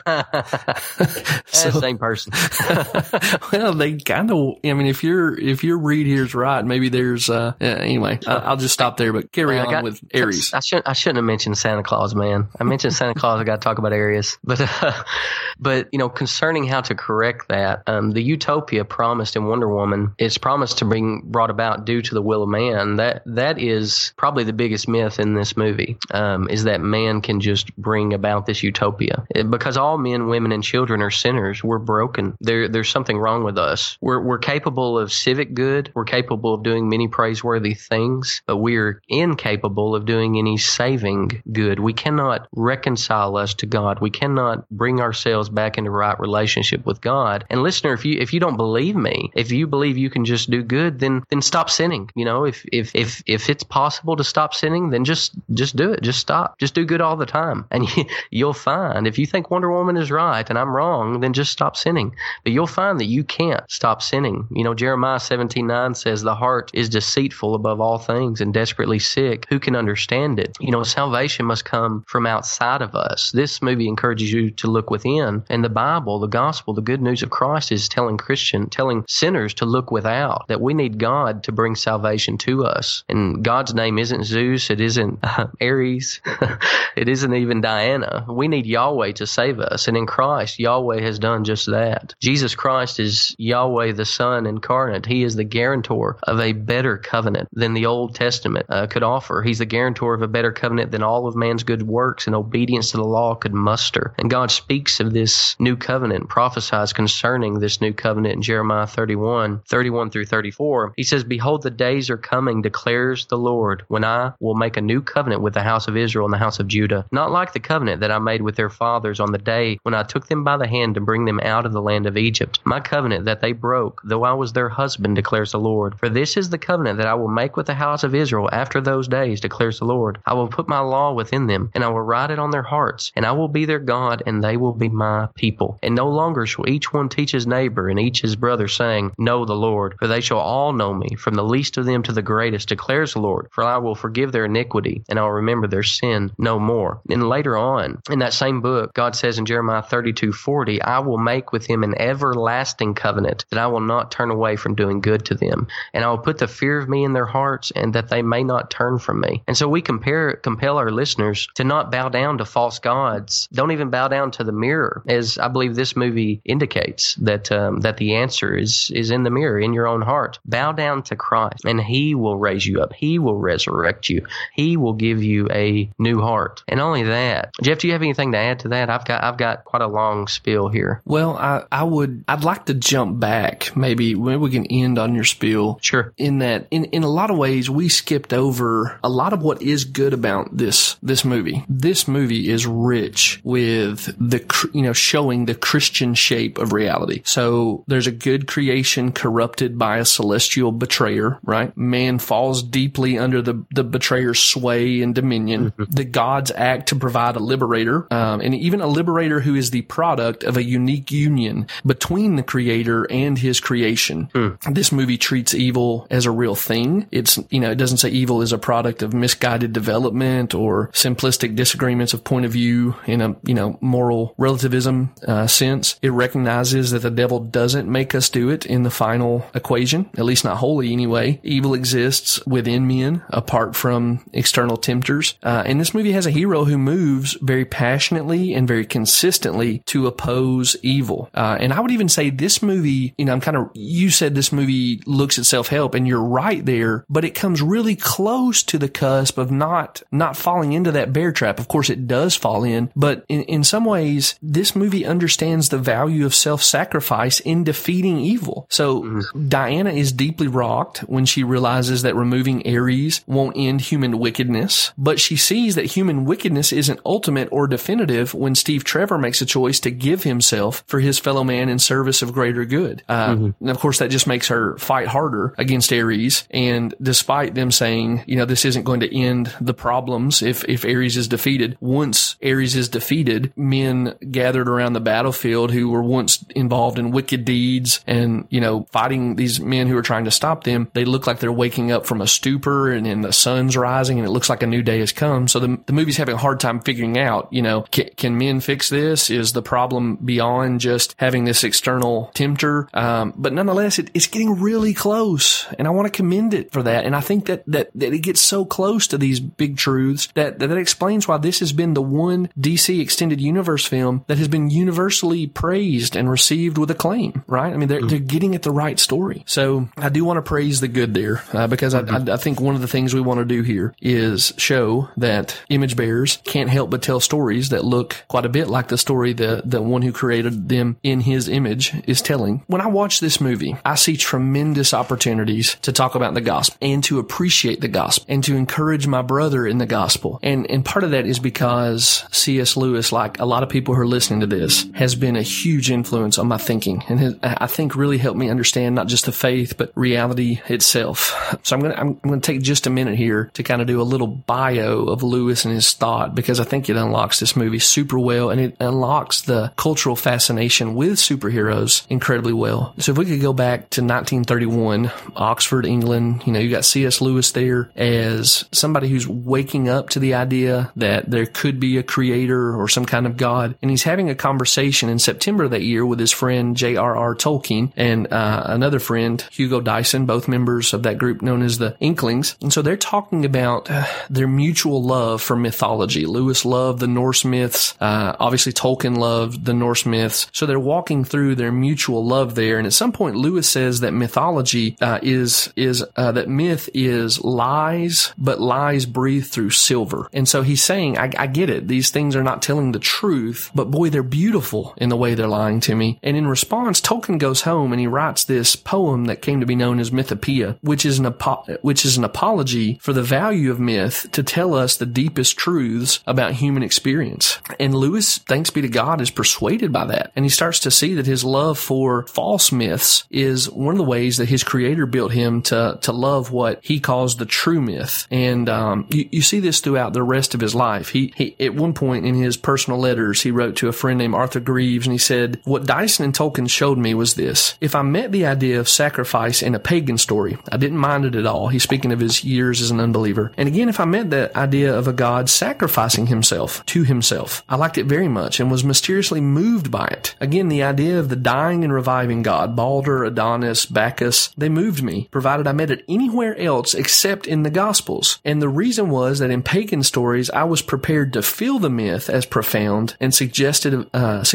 same person. Well, they kind of. I mean, if your read here is right, maybe there's. Anyway, I'll just stop there. But carry on with Aries. I shouldn't have mentioned Santa Claus, man. I mentioned Santa Claus. I got to talk about Aries, but concerning how to correct that, the utopia promised in Wonder Woman is promised to be brought about due to the will of man. That is probably the biggest myth in this movie, is that man can just bring about this utopia. Because all men, women, and children are sinners. We're broken. There's something wrong with us. We're capable of civic good. We're capable of doing many praiseworthy things, but we're incapable of doing any saving good. We cannot reconcile us to God. We cannot bring ourselves back into right relationship with God. And listener, if you don't believe me, if you believe you can just do good, then stop sinning. If it's possible to stop sinning, then just do it. Just stop. Just do good all the time, and you'll find. If you think Wonder Woman is right and I'm wrong, then just stop sinning. But you'll find that you can't stop sinning. Jeremiah 17:9 says, "The heart is deceitful above all things and desperately sick. Who can understand it?" Salvation must come from outside of us. This movie encourages you to look within, and the Bible, the gospel, the good news of Christ is telling sinners to look without, that we need God to bring salvation to us. And God's name isn't Zeus, it isn't Ares, it isn't even Diana. We need Yahweh to save us, and in Christ, Yahweh has done just that. Jesus Christ is Yahweh the Son incarnate. He is the guarantor of a better covenant than the Old Testament could offer. He's the guarantor of a better covenant than all of man's good works and obedience to the law could muster. And God speaks of this new covenant, prophesies concerning this new covenant in Jeremiah 31 through 34. He says, "Behold, the days are coming, declares the Lord, when I will make a new covenant with the house of Israel and the house of Judah, not like the covenant that I made with their fathers on the day when I took them by the hand to bring them out of the land of Egypt. My covenant that they broke, though I was their husband, declares the Lord. For this is the covenant that I will make with the house of Israel after those days, declares the Lord. I will put my law within them, and I will write it on their hearts, and I will be their God, and they will be my people. And no longer shall each one teach his neighbor and each his brother, saying, Know the Lord, for they shall all know me, from the least of them to the greatest, declares the Lord. For I will forgive their iniquity, and I will remember their sin no more." And later on, in that same book, God says in Jeremiah 32:40, "I will make with him an everlasting covenant, that I will not turn away from doing good to them. And I will put the fear of me in their hearts, and that they may not turn from me." And so we compel our listeners to not bow down to false gods. Don't even bow down to the mirror, as I believe this movie indicates, that the answer is in the mirror, in your own heart. Bow down to Christ, and He will raise you up. He will resurrect you. He will give you a new heart. And only that. Jeff, do you have anything to add to that? I've got quite a long spiel here. Well, I'd like to jump back. Maybe we can end on your spiel. Sure. In that, in a lot of ways, we skipped over a lot of what is good about this movie. This movie is rich with showing the Christian shape of reality. So there's a good creation corrupted by a celestial betrayer, right? Man falls deeply under the betrayer's sway and dominion. Mm-hmm. The gods act to provide a liberator, and even a liberator who is the product of a unique union between the creator and his creation. This movie treats evil as a real thing. It doesn't say evil is a product of misguided development or simplistic disagreements of point of view in a, moral relativism sense. It recognizes that the devil doesn't make us do it in the final equation, at least not wholly anyway. Evil exists within men apart from external tempters. And this movie has a hero who moves very passionately and very consistently to oppose evil. And I would even say this movie, you said this movie looks at self-help, and you're right there, but it comes really close to the cusp of not falling into that bear trap. Of course, it does fall in, but in some ways, this movie understands the value of self-sacrifice in defeating evil. So Diana is deeply rocked when she realizes that removing Ares won't end human wickedness, but she sees that human wickedness isn't ultimate or definitive when Steve Trevor makes a choice to give himself for his fellow man in service of greater good. And of course, that just makes her fight harder against Ares. And despite them saying, this isn't going to end the problems if Ares is defeated, once Ares is defeated, men gathered around the battlefield who were once involved in wicked deeds and, fighting these men who are trying to stop them, they look like they're waking up from a stupor, and then the sun's rising and it looks like a new day has come. So the movie's having a hard time figuring out, can men fix this? Is the problem beyond just having this external tempter? But nonetheless, it's getting really close, and I want to commend it for that. And I think that it gets so close to these big truths that explains why this has been the one DC Extended Universe film that has been universally praised and received with acclaim, right? I mean, they're getting at the right story. So I do want to praise the good there, because I think one of the things we want to do here is show that image bearers can't help but tell stories that look quite a bit like the story the one who created them in his image is telling. When I watch this movie, I see tremendous opportunities to talk about the gospel and to appreciate the gospel and to encourage my brother in the gospel. And part of that is because C.S. Lewis, like a lot of people who are listening to this, has been a huge influence on my thinking, and I think really helped me understand not just the faith, but reality itself. So I'm going to take just a minute here to kind of do a little bio of Lewis and his thought, because I think it unlocks this movie super well, and it unlocks the cultural fascination with superheroes incredibly well. So if we could go back to 1931, Oxford, England, you got C.S. Lewis there as somebody who's waking up to the idea that there could be a creator or some kind of God, and he's having a conversation in September of that year with his friend J.R.R. Tolkien and another friend, Hugo Dyson, both members of that group known as the Inklings. And so they're talking about their mutual love for mythology. Lewis loved the Norse myths. Obviously, Tolkien loved the Norse myths. So they're walking through their mutual love there. And at some point, Lewis says that mythology that myth is lies, but lies breathed through silver. And so he's saying, I get it. These things are not telling the truth, but boy, they're beautiful in the way they're lying to me. And in response, Tolkien goes home and he writes this poem that came to be known as Mythopoeia, which is an apology for the value of myth to tell us the deepest truths about human experience. And Lewis, thanks be to God, is persuaded by that. And he starts to see that his love for false myths is one of the ways that his creator built him to love what he calls the true myth. And you see this throughout the rest of his life. He at one point in his personal letters, he wrote to a friend named Arthur Greaves, and he said, "What Dyson and Tolkien showed me was this. If I met the idea of sacrifice in a pagan story, I didn't mind it at all." He's speaking of his years as an unbeliever. And again, if I met the idea of a God sacrificing himself to himself, I liked it very much and was mysteriously moved by it. Again, the idea of the dying and reviving God, Balder, Adonis, Bacchus, they moved me, provided I met it anywhere else except in the Gospels. And the reason was that in pagan stories, I was prepared to feel the myth as profound and suggestive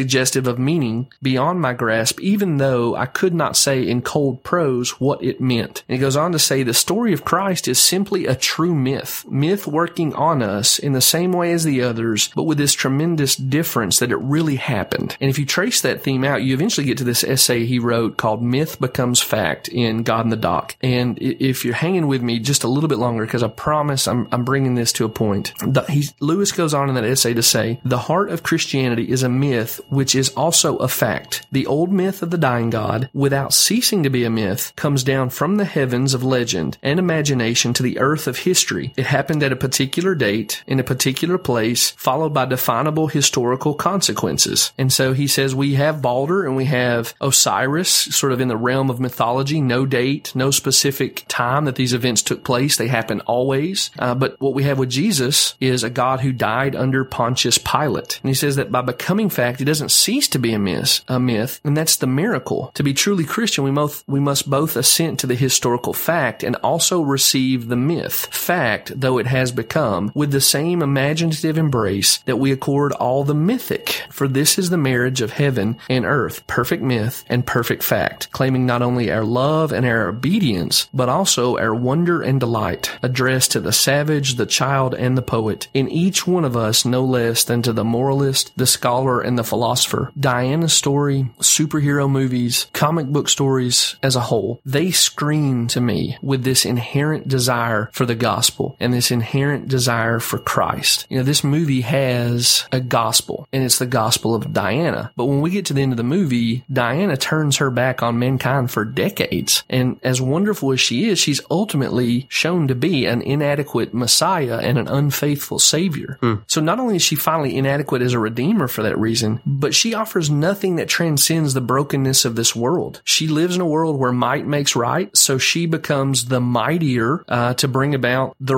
of meaning beyond my grasp, even though I could not say in cold prose what it meant. And he goes on to say, the story of Christ is simply a true myth working on us in the same way as the others, but with this tremendous difference that it really happened. And if you trace that theme out, you eventually get to this essay he wrote called Myth Becomes Fact in God in the Dock. And if you're hanging with me just a little bit longer, because I promise I'm bringing this to a point, Lewis goes on in that essay to say, the heart of Christianity is a myth which is also a fact. The old myth of the dying God, without ceasing to be a myth, comes down from the heavens of legend and imagination to the earth of history. It happened at a particular date, in a particular place, followed by definable historical consequences. And so he says we have Balder and we have Osiris, sort of in the realm of mythology, no date, no specific time that these events took place. They happen always. But what we have with Jesus is a God who died under Pontius Pilate. And he says that by becoming fact, it doesn't cease to be a myth, and that's the miracle. To be truly Christian, we must both assent to the historical fact and also receive the myth, fact though it has become, with the same imaginative embrace that we accord all the mythic. For this is the marriage of heaven and earth, perfect myth and perfect fact, claiming not only our love and our obedience, but also our wonder and delight, addressed to the savage, the child, and the poet, in each one of us no less than to the moralist, the scholar, and the philosopher. Diana's story, superhero movies, comic book stories as a whole, they scream to me with this inherent desire for the gospel and this inherent desire for Christ. This movie has a gospel, and it's the gospel of Diana. But when we get to the end of the movie, Diana turns her back on mankind for decades. And as wonderful as she is, she's ultimately shown to be an inadequate Messiah and an unfaithful Savior. So not only is she finally inadequate as a redeemer for that reason, but she offers nothing that transcends the brokenness of this world. She lives in a world where might makes right, so she becomes the mightier to bring about the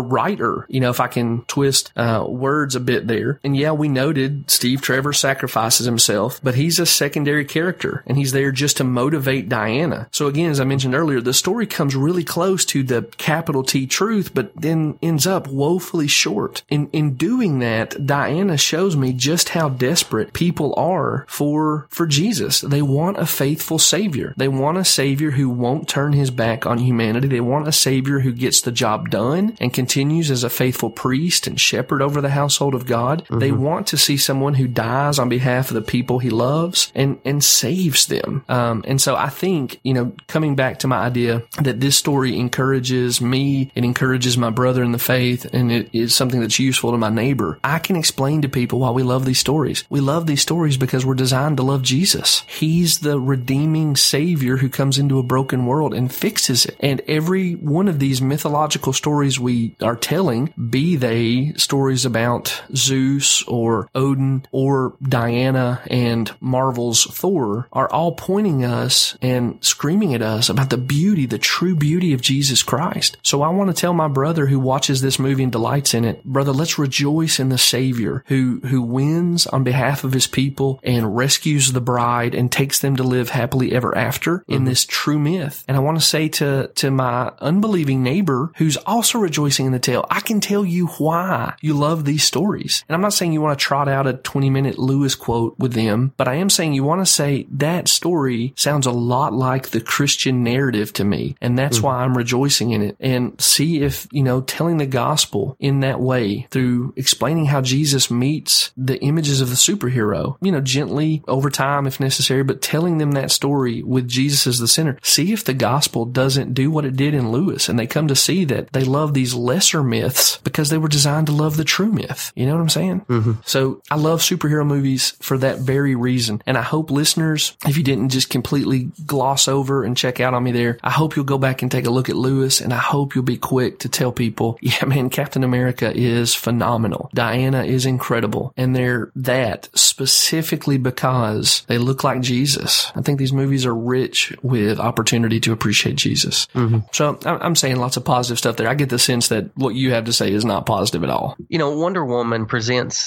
writer, if I can twist words a bit there. And yeah, we noted Steve Trevor sacrifices himself, but he's a secondary character, and he's there just to motivate Diana. So again, as I mentioned earlier, the story comes really close to the capital T truth, but then ends up woefully short. In doing that, Diana shows me just how desperate people are for Jesus. They want a faithful Savior. They want a Savior who won't turn his back on humanity. They want a Savior who gets the job done and continues as a faithful priest and shepherd over the household of God. Mm-hmm. They want to see someone who dies on behalf of the people he loves and saves them. And so I think, coming back to my idea that this story encourages me, it encourages my brother in the faith, and it is something that's useful to my neighbor. I can explain to people why we love these stories. We love these stories because we're designed to love Jesus. He's the redeeming Savior who comes into a broken world and fixes it. And every one of these mythological stories we are telling, be they stories about Zeus or Odin or Diana and Marvel's Thor, are all pointing us and screaming at us about the beauty, the true beauty of Jesus Christ. So I want to tell my brother who watches this movie and delights in it, brother, let's rejoice in the Savior who wins on behalf of his people and rescues the bride and takes them to live happily ever after in this true myth. And I want to say to my unbelieving neighbor who's also rejoicing in the tale, I can tell you why you love these stories. And I'm not saying you want to trot out a 20-minute Lewis quote with them, but I am saying you want to say that story sounds a lot like the Christian narrative to me. And that's why I'm rejoicing in it. And see if, telling the gospel in that way through explaining how Jesus meets the images of the superhero, gently over time if necessary, but telling them that story with Jesus as the center. See if the gospel doesn't do what it did in Lewis, and they come to see that they love these lesser myths because they were designed to love the true myth. You know what I'm saying? Mm-hmm. So I love superhero movies for that very reason. And I hope listeners, if you didn't just completely gloss over and check out on me there, I hope you'll go back and take a look at Lewis, and I hope you'll be quick to tell people, yeah, man, Captain America is phenomenal. Diana is incredible. And they're that specifically because they look like Jesus. I think these movies are rich with opportunity to appreciate Jesus. Mm-hmm. So I'm saying lots of positive stuff there. I get the sense that what you have to say is not positive at all. Wonder Woman presents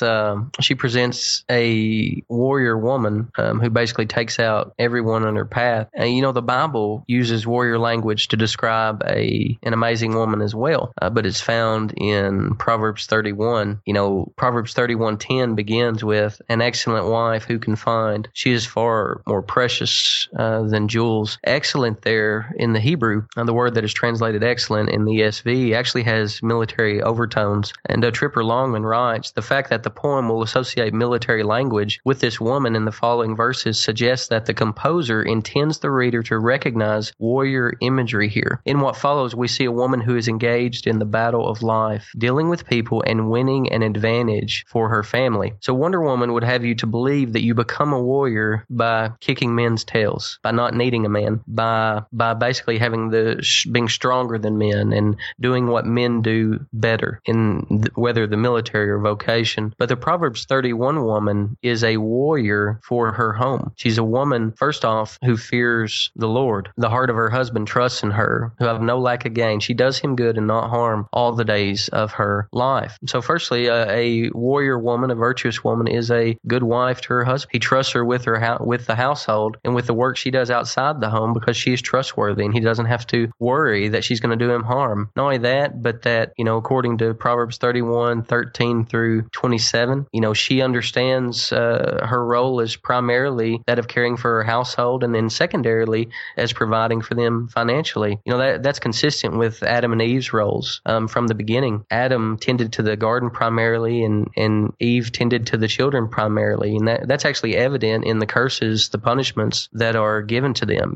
a warrior woman who basically takes out everyone on her path. And, the Bible uses warrior language to describe an amazing woman as well, but it's found in Proverbs 31. Proverbs 31:10 begins with, an excellent wife who can find. She is far more precious than jewels. Excellent there in the Hebrew, the word that is translated excellent in the ESV actually has military overtones. And Tripper Longman writes, the fact that the poem will associate military language with this woman in the following verses suggests that the composer intends the reader to recognize warrior imagery here. In what follows, we see a woman who is engaged in the battle of life, dealing with people and winning an advantage for her family. So Wonder Woman would have you to believe that you become a warrior by kicking men's tails, by not needing a man, by basically having being stronger than men and doing what men do better in whether the military or vocation. But the Proverbs 31 woman is a warrior for her home. She's a woman, first off, who fears the Lord. The heart of her husband trusts in her, who have no lack of gain. She does him good and not harm all the days of her life. So firstly, a warrior woman, a virtuous woman, is a good wife to her husband. He trusts her with the household and with the work she does outside the home because she is trustworthy and he doesn't have to worry that she's going to do him harm. Not only that, but that, according to Proverbs 31:13 through 27, she understands her role as primarily that of caring for her household and then secondarily as providing for them financially. That's consistent with Adam and Eve's roles from the beginning. Adam tended to the garden primarily and Eve tended to the children primarily. And that's actually evident in the curses, the punishments that are given to them.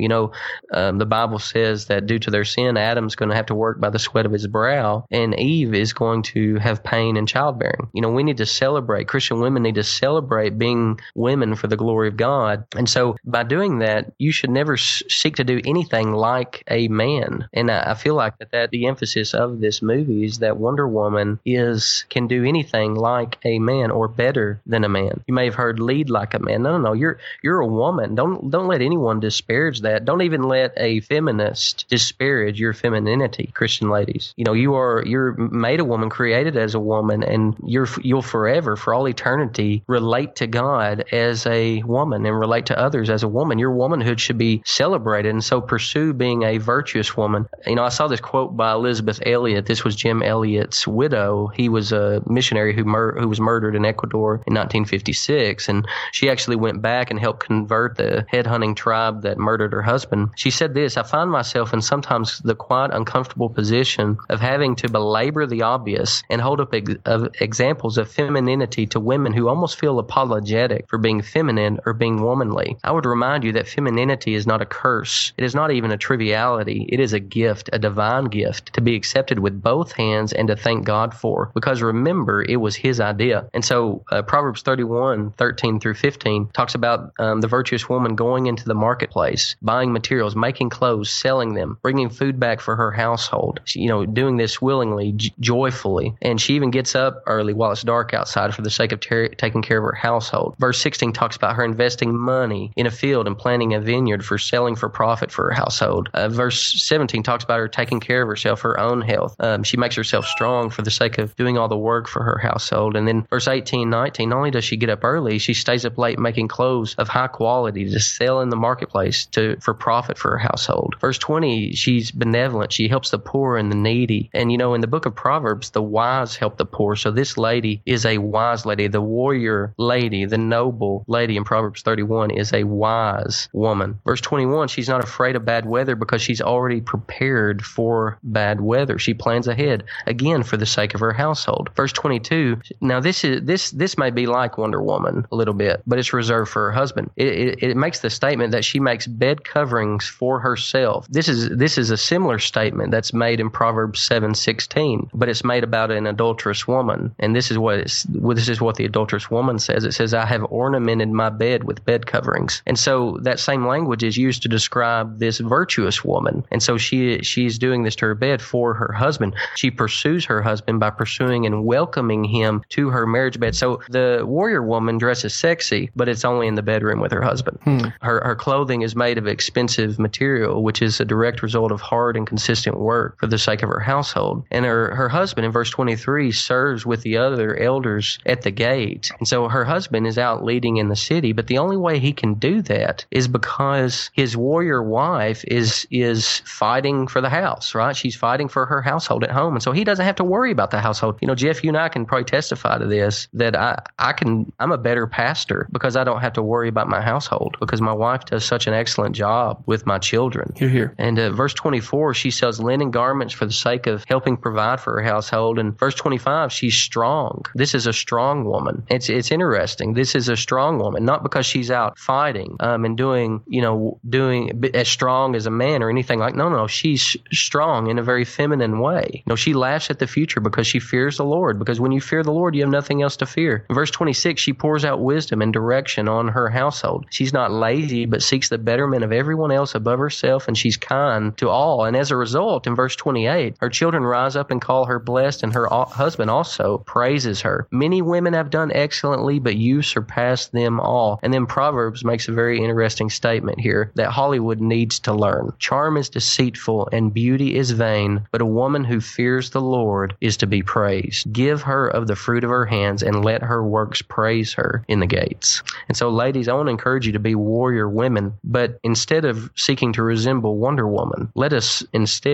The Bible says that due to their sin, Adam's going to have to work by the sweat of his brow and Eve is going to have pain in childbearing. We need to celebrate. Christian women need to celebrate being women for the glory of God. And so by doing that, you should never seek to do anything like a man. And I feel like that the emphasis of this movie is that Wonder Woman can do anything like a man or better than a man. You may have heard lead like a man. No. You're a woman. Don't let anyone disparage that. Don't even let a feminist disparage your femininity, Christian ladies. You you're made a woman, created as a woman, and you'll forever, for all eternity, relate to God as a woman and relate to others as a woman. Your womanhood should be celebrated, and so pursue being a virtuous woman. I saw this quote by Elizabeth Elliot. This was Jim Elliot's widow. He was a missionary who was murdered in Ecuador in 1956, and she actually went back and helped convert the headhunting tribe that murdered her husband. She said this: "I find myself in sometimes the quite uncomfortable position of having to belabor the obvious and hold up examples of femininity to women who almost feel apologetic for being feminine or being womanly. I would remind you that femininity is not a curse. It is not even a triviality. It is a gift, a divine gift, to be accepted with both hands and to thank God for, because remember, it was His idea." And so Proverbs 31:13 through 15 talks about the virtuous woman going into the marketplace, buying materials, making clothes, selling them, bringing food back for her household, doing this willingly, joyfully. And she even gets up early while it's dark outside for the sake of taking care of her household. Verse 16 talks about her investing money in a field and planting a vineyard for selling for profit for her household. Verse 17 talks about her taking care of herself, her own health. She makes herself strong for the sake of doing all the work for her household. And then verse 18, 19, not only does she get up early, she stays up late making clothes of high quality to sell in the marketplace for profit for her household. Verse 20, she's benevolent. She helps the poor and the needy. And in the book of Proverbs, the wise help the poor. So this lady is a wise lady. The warrior lady, the noble lady in Proverbs 31 is a wise woman. Verse 21, she's not afraid of bad weather because she's already prepared for bad weather. She plans ahead, again, for the sake of her household. Verse 22, now this may be like Wonder Woman a little bit, but it's reserved for her husband. It makes the statement that she makes bed coverings for herself. This is a similar statement that's made in Proverbs 7:16, but it's made about an adulterous woman. And this is what the adulterous woman says. It says, "I have ornamented my bed with bed coverings." And so that same language is used to describe this virtuous woman. And so she's doing this to her bed for her husband. She pursues her husband by pursuing and welcoming him to her marriage bed. So the warrior woman dresses sexy, but it's only in the bedroom with her husband. Her clothing is made of expensive material, which is a direct result of hard and consistent work for the sake of her household. And her husband, in verse 23, serves with the other elders at the gate. And so her husband is out leading in the city, but the only way he can do that is because his warrior wife is fighting for the house, right? She's fighting for her household at home. And so he doesn't have to worry about the household. Jeff, you and I can probably testify to this, that I'm a better pastor because I don't have to worry about my household, because my wife does such an excellent job with my children. Hear, hear. And verse 24, she sells linen garments for the sake of helping provide for her household. And verse 25, she's strong. This is a strong woman. It's interesting. This is a strong woman, not because she's out fighting and doing as strong as a man or anything like. No. She's strong in a very feminine way. She laughs at the future because she fears the Lord. Because when you fear the Lord, you have nothing else to fear. In verse 26, she pours out wisdom and direction on her household. She's not lazy, but seeks the betterment of everyone else above herself, and she's kind to all. And as a result, in verse 28, her children rise up and call her blessed, and her husband also praises her. Many women have done excellently, but you surpass them all. And then Proverbs makes a very interesting statement here that Hollywood needs to learn. Charm is deceitful and beauty is vain, but a woman who fears the Lord is to be praised. Give her of the fruit of her hands and let her works praise her in the gates. And so, ladies, I want to encourage you to be warrior women, but instead of seeking to resemble Wonder Woman, let you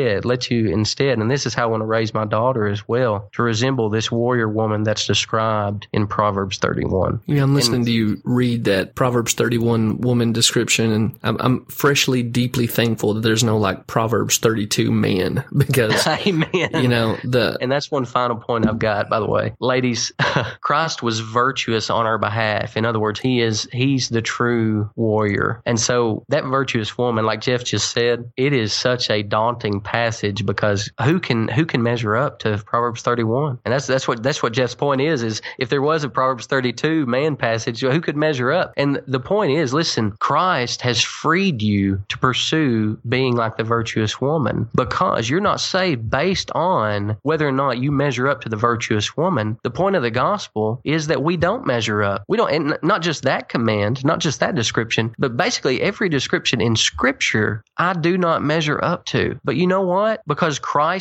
instead, and this is how I want to raise my daughter as well, to resemble this warrior woman that's described in Proverbs 31. Yeah, I'm listening to you read that Proverbs 31 woman description, and I'm freshly, deeply thankful that there's no Proverbs 32 man, because, Amen. And that's one final point I've got, by the way. Ladies, Christ was virtuous on our behalf. In other words, he's the true warrior. And so that virtuous woman, like Jeff just said, it is such a daunting passage, because who can measure up to Proverbs 31? And that's what Jeff's point is if there was a Proverbs 32 man passage, who could measure up? And the point is, listen, Christ has freed you to pursue being like the virtuous woman, because you're not saved based on whether or not you measure up to the virtuous woman. The point of the gospel is that we don't measure up. We don't, and not just that command, not just that description, but basically every description in Scripture, I do not measure up to. But you know what? Because Christ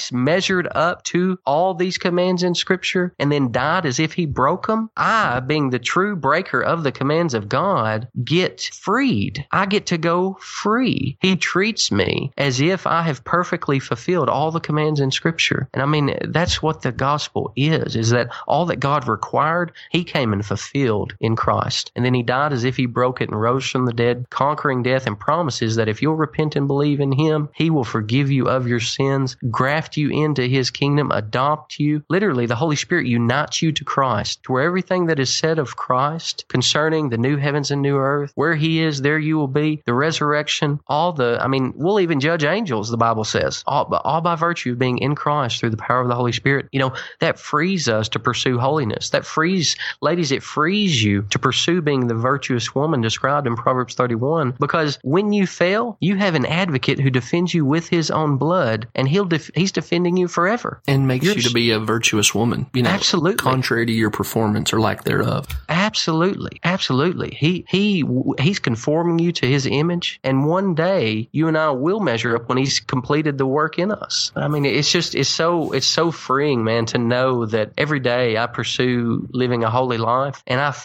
measured up to all these commands in Scripture and then died as if he broke them, I, being the true breaker of the commands of God, get freed. I get to go free. He treats me as if I have perfectly fulfilled all the commands in Scripture. And I mean, that's what the gospel is that all that God required, he came and fulfilled in Christ. And then he died as if he broke it and rose from the dead, conquering death, and promises that if you'll repent and believe in him, he will forgive you of your sins, graft you into his kingdom, adopt you. Literally, the Holy Spirit unites you to Christ, to where everything that is said of Christ concerning the new heavens and new earth, where he is, there you will be, the resurrection, we'll even judge angels, the Bible says, all by virtue of being in Christ through the power of the Holy Spirit. That frees us to pursue holiness. That frees, ladies, it frees you to pursue being the virtuous woman described in Proverbs 31, because when you fail, you have an advocate who defends you with his own blood, and he's defending you forever. And makes you to be a virtuous woman, absolutely, contrary to your performance or lack thereof. Absolutely. He's conforming you to his image, and one day you and I will measure up when he's completed the work in us. I mean, it's so freeing, man, to know that every day I pursue living a holy life, and I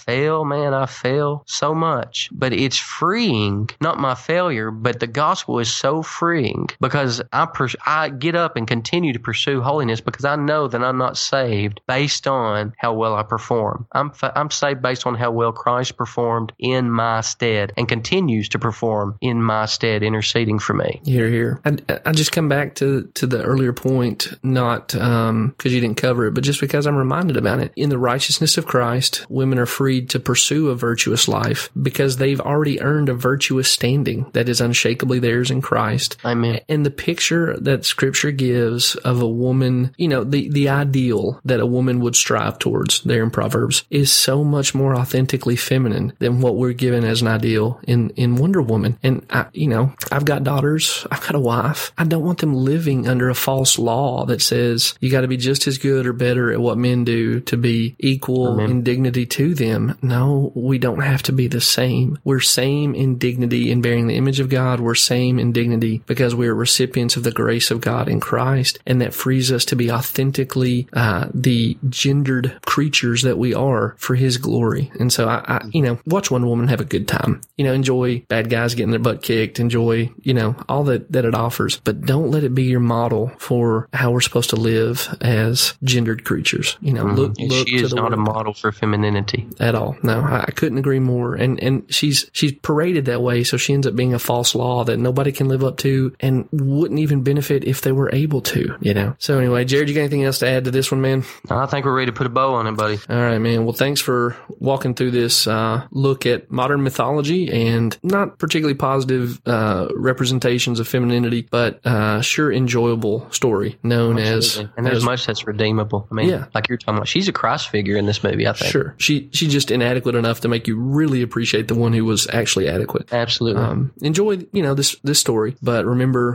fail so much, but it's freeing, not my failure, but the gospel is so freeing because I get up and continue to pursue holiness because I know that I'm not saved based on how well I perform. I'm saved based on how well Christ performed in my stead and continues to perform in my stead, interceding for me. Here. I just come back to the earlier point, not because you didn't cover it, but just because I'm reminded about it. In the righteousness of Christ, women are freed to pursue a virtuous life because they've already earned a virtuous standing that is unshakably theirs in Christ. Amen. And the picture that Scripture gives of a woman, the ideal that a woman would strive towards there in Proverbs is so much more authentically feminine than what we're given as an ideal in Wonder Woman. And I've got daughters, I've got a wife. I don't want them living under a false law that says you got to be just as good or better at what men do to be equal in dignity to them. No, we don't have to be the same. We're same in dignity in bearing the image of God. We're same in dignity because we're recipients of the grace of God in Christ, and that frees us to be authentically the gendered creatures that we are for his glory. And so I watch Wonder Woman have a good time. Enjoy bad guys getting their butt kicked, enjoy, all that it offers, but don't let it be your model for how we're supposed to live as gendered creatures. Look she is not a model for femininity at all. No, I couldn't agree more. And she's paraded that way, so she ends up being a false law that nobody can live up to and wouldn't even benefit if they were able to, So anyway, Jared, you got anything else to add to this one, man? I think we're ready to put a bow on it, buddy. All right, man. Well, thanks for walking through this look at modern mythology and not particularly positive representations of femininity, but sure enjoyable story known Absolutely. And there's much that's redeemable. I mean, like you're talking about, she's a Christ figure in this movie, I think. Sure. She's just inadequate enough to make you really appreciate the one who was actually adequate. Absolutely. Enjoy, this story, but remember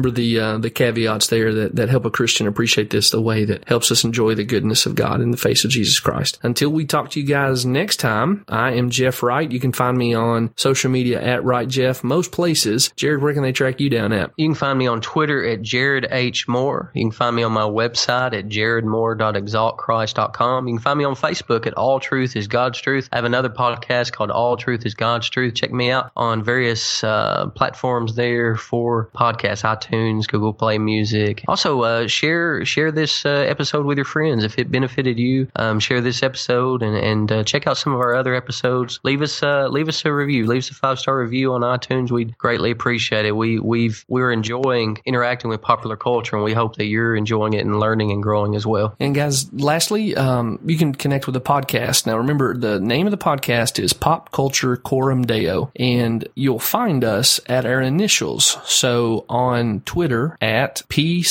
the caveats there that help a Christian appreciate this the way that helps us enjoy the goodness of God in the face of Jesus Christ. Until we talk to you guys next time, I am Jeff Wright. You can find me on social media at Wright Jeff, most places. Jared, where can they track you down at? You can find me on Twitter at Jared H. Moore. You can find me on my website at jaredmoore.exaltchrist.com. You can find me on Facebook at All Truth is God's Truth. I have another podcast called All Truth is God's Truth. Check me out on various platforms there for podcasts, iTunes, Google Play Music. Also, share this episode with your friends. If it benefited you, share this episode and check out some of our other episodes. Leave us a review. Leave us a 5-star review on iTunes. We'd greatly appreciate it. We're enjoying interacting with popular culture, and we hope that you're enjoying it and learning and growing as well. And guys, lastly, you can connect with the podcast. Now, remember, the name of the podcast is Pop Culture Coram Deo, and you'll find us at our initials. So on Twitter at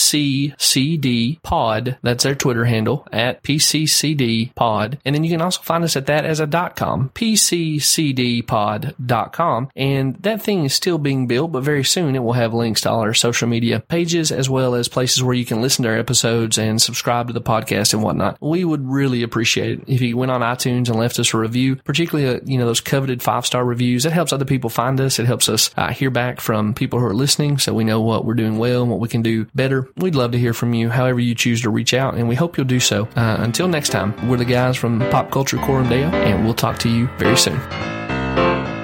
PCCD Pod, that's their Twitter handle, at PCCD Pod. And then you can also find us at that as a .com, PCCDpod.com. And that thing is still being built, but very soon it will have links to all our social media pages as well as places where you can listen to our episodes and subscribe to the podcast and whatnot. We would really appreciate it if you went on iTunes and left us a review, particularly, those coveted 5-star reviews. It helps other people find us. It helps us hear back from people who are listening so we know what we're doing well and what we can do better. We'd love to hear from you however you choose to reach out, and we hope you'll do so. Until next time, we're the guys from Pop Culture Coram Deo, and we'll talk to you very soon.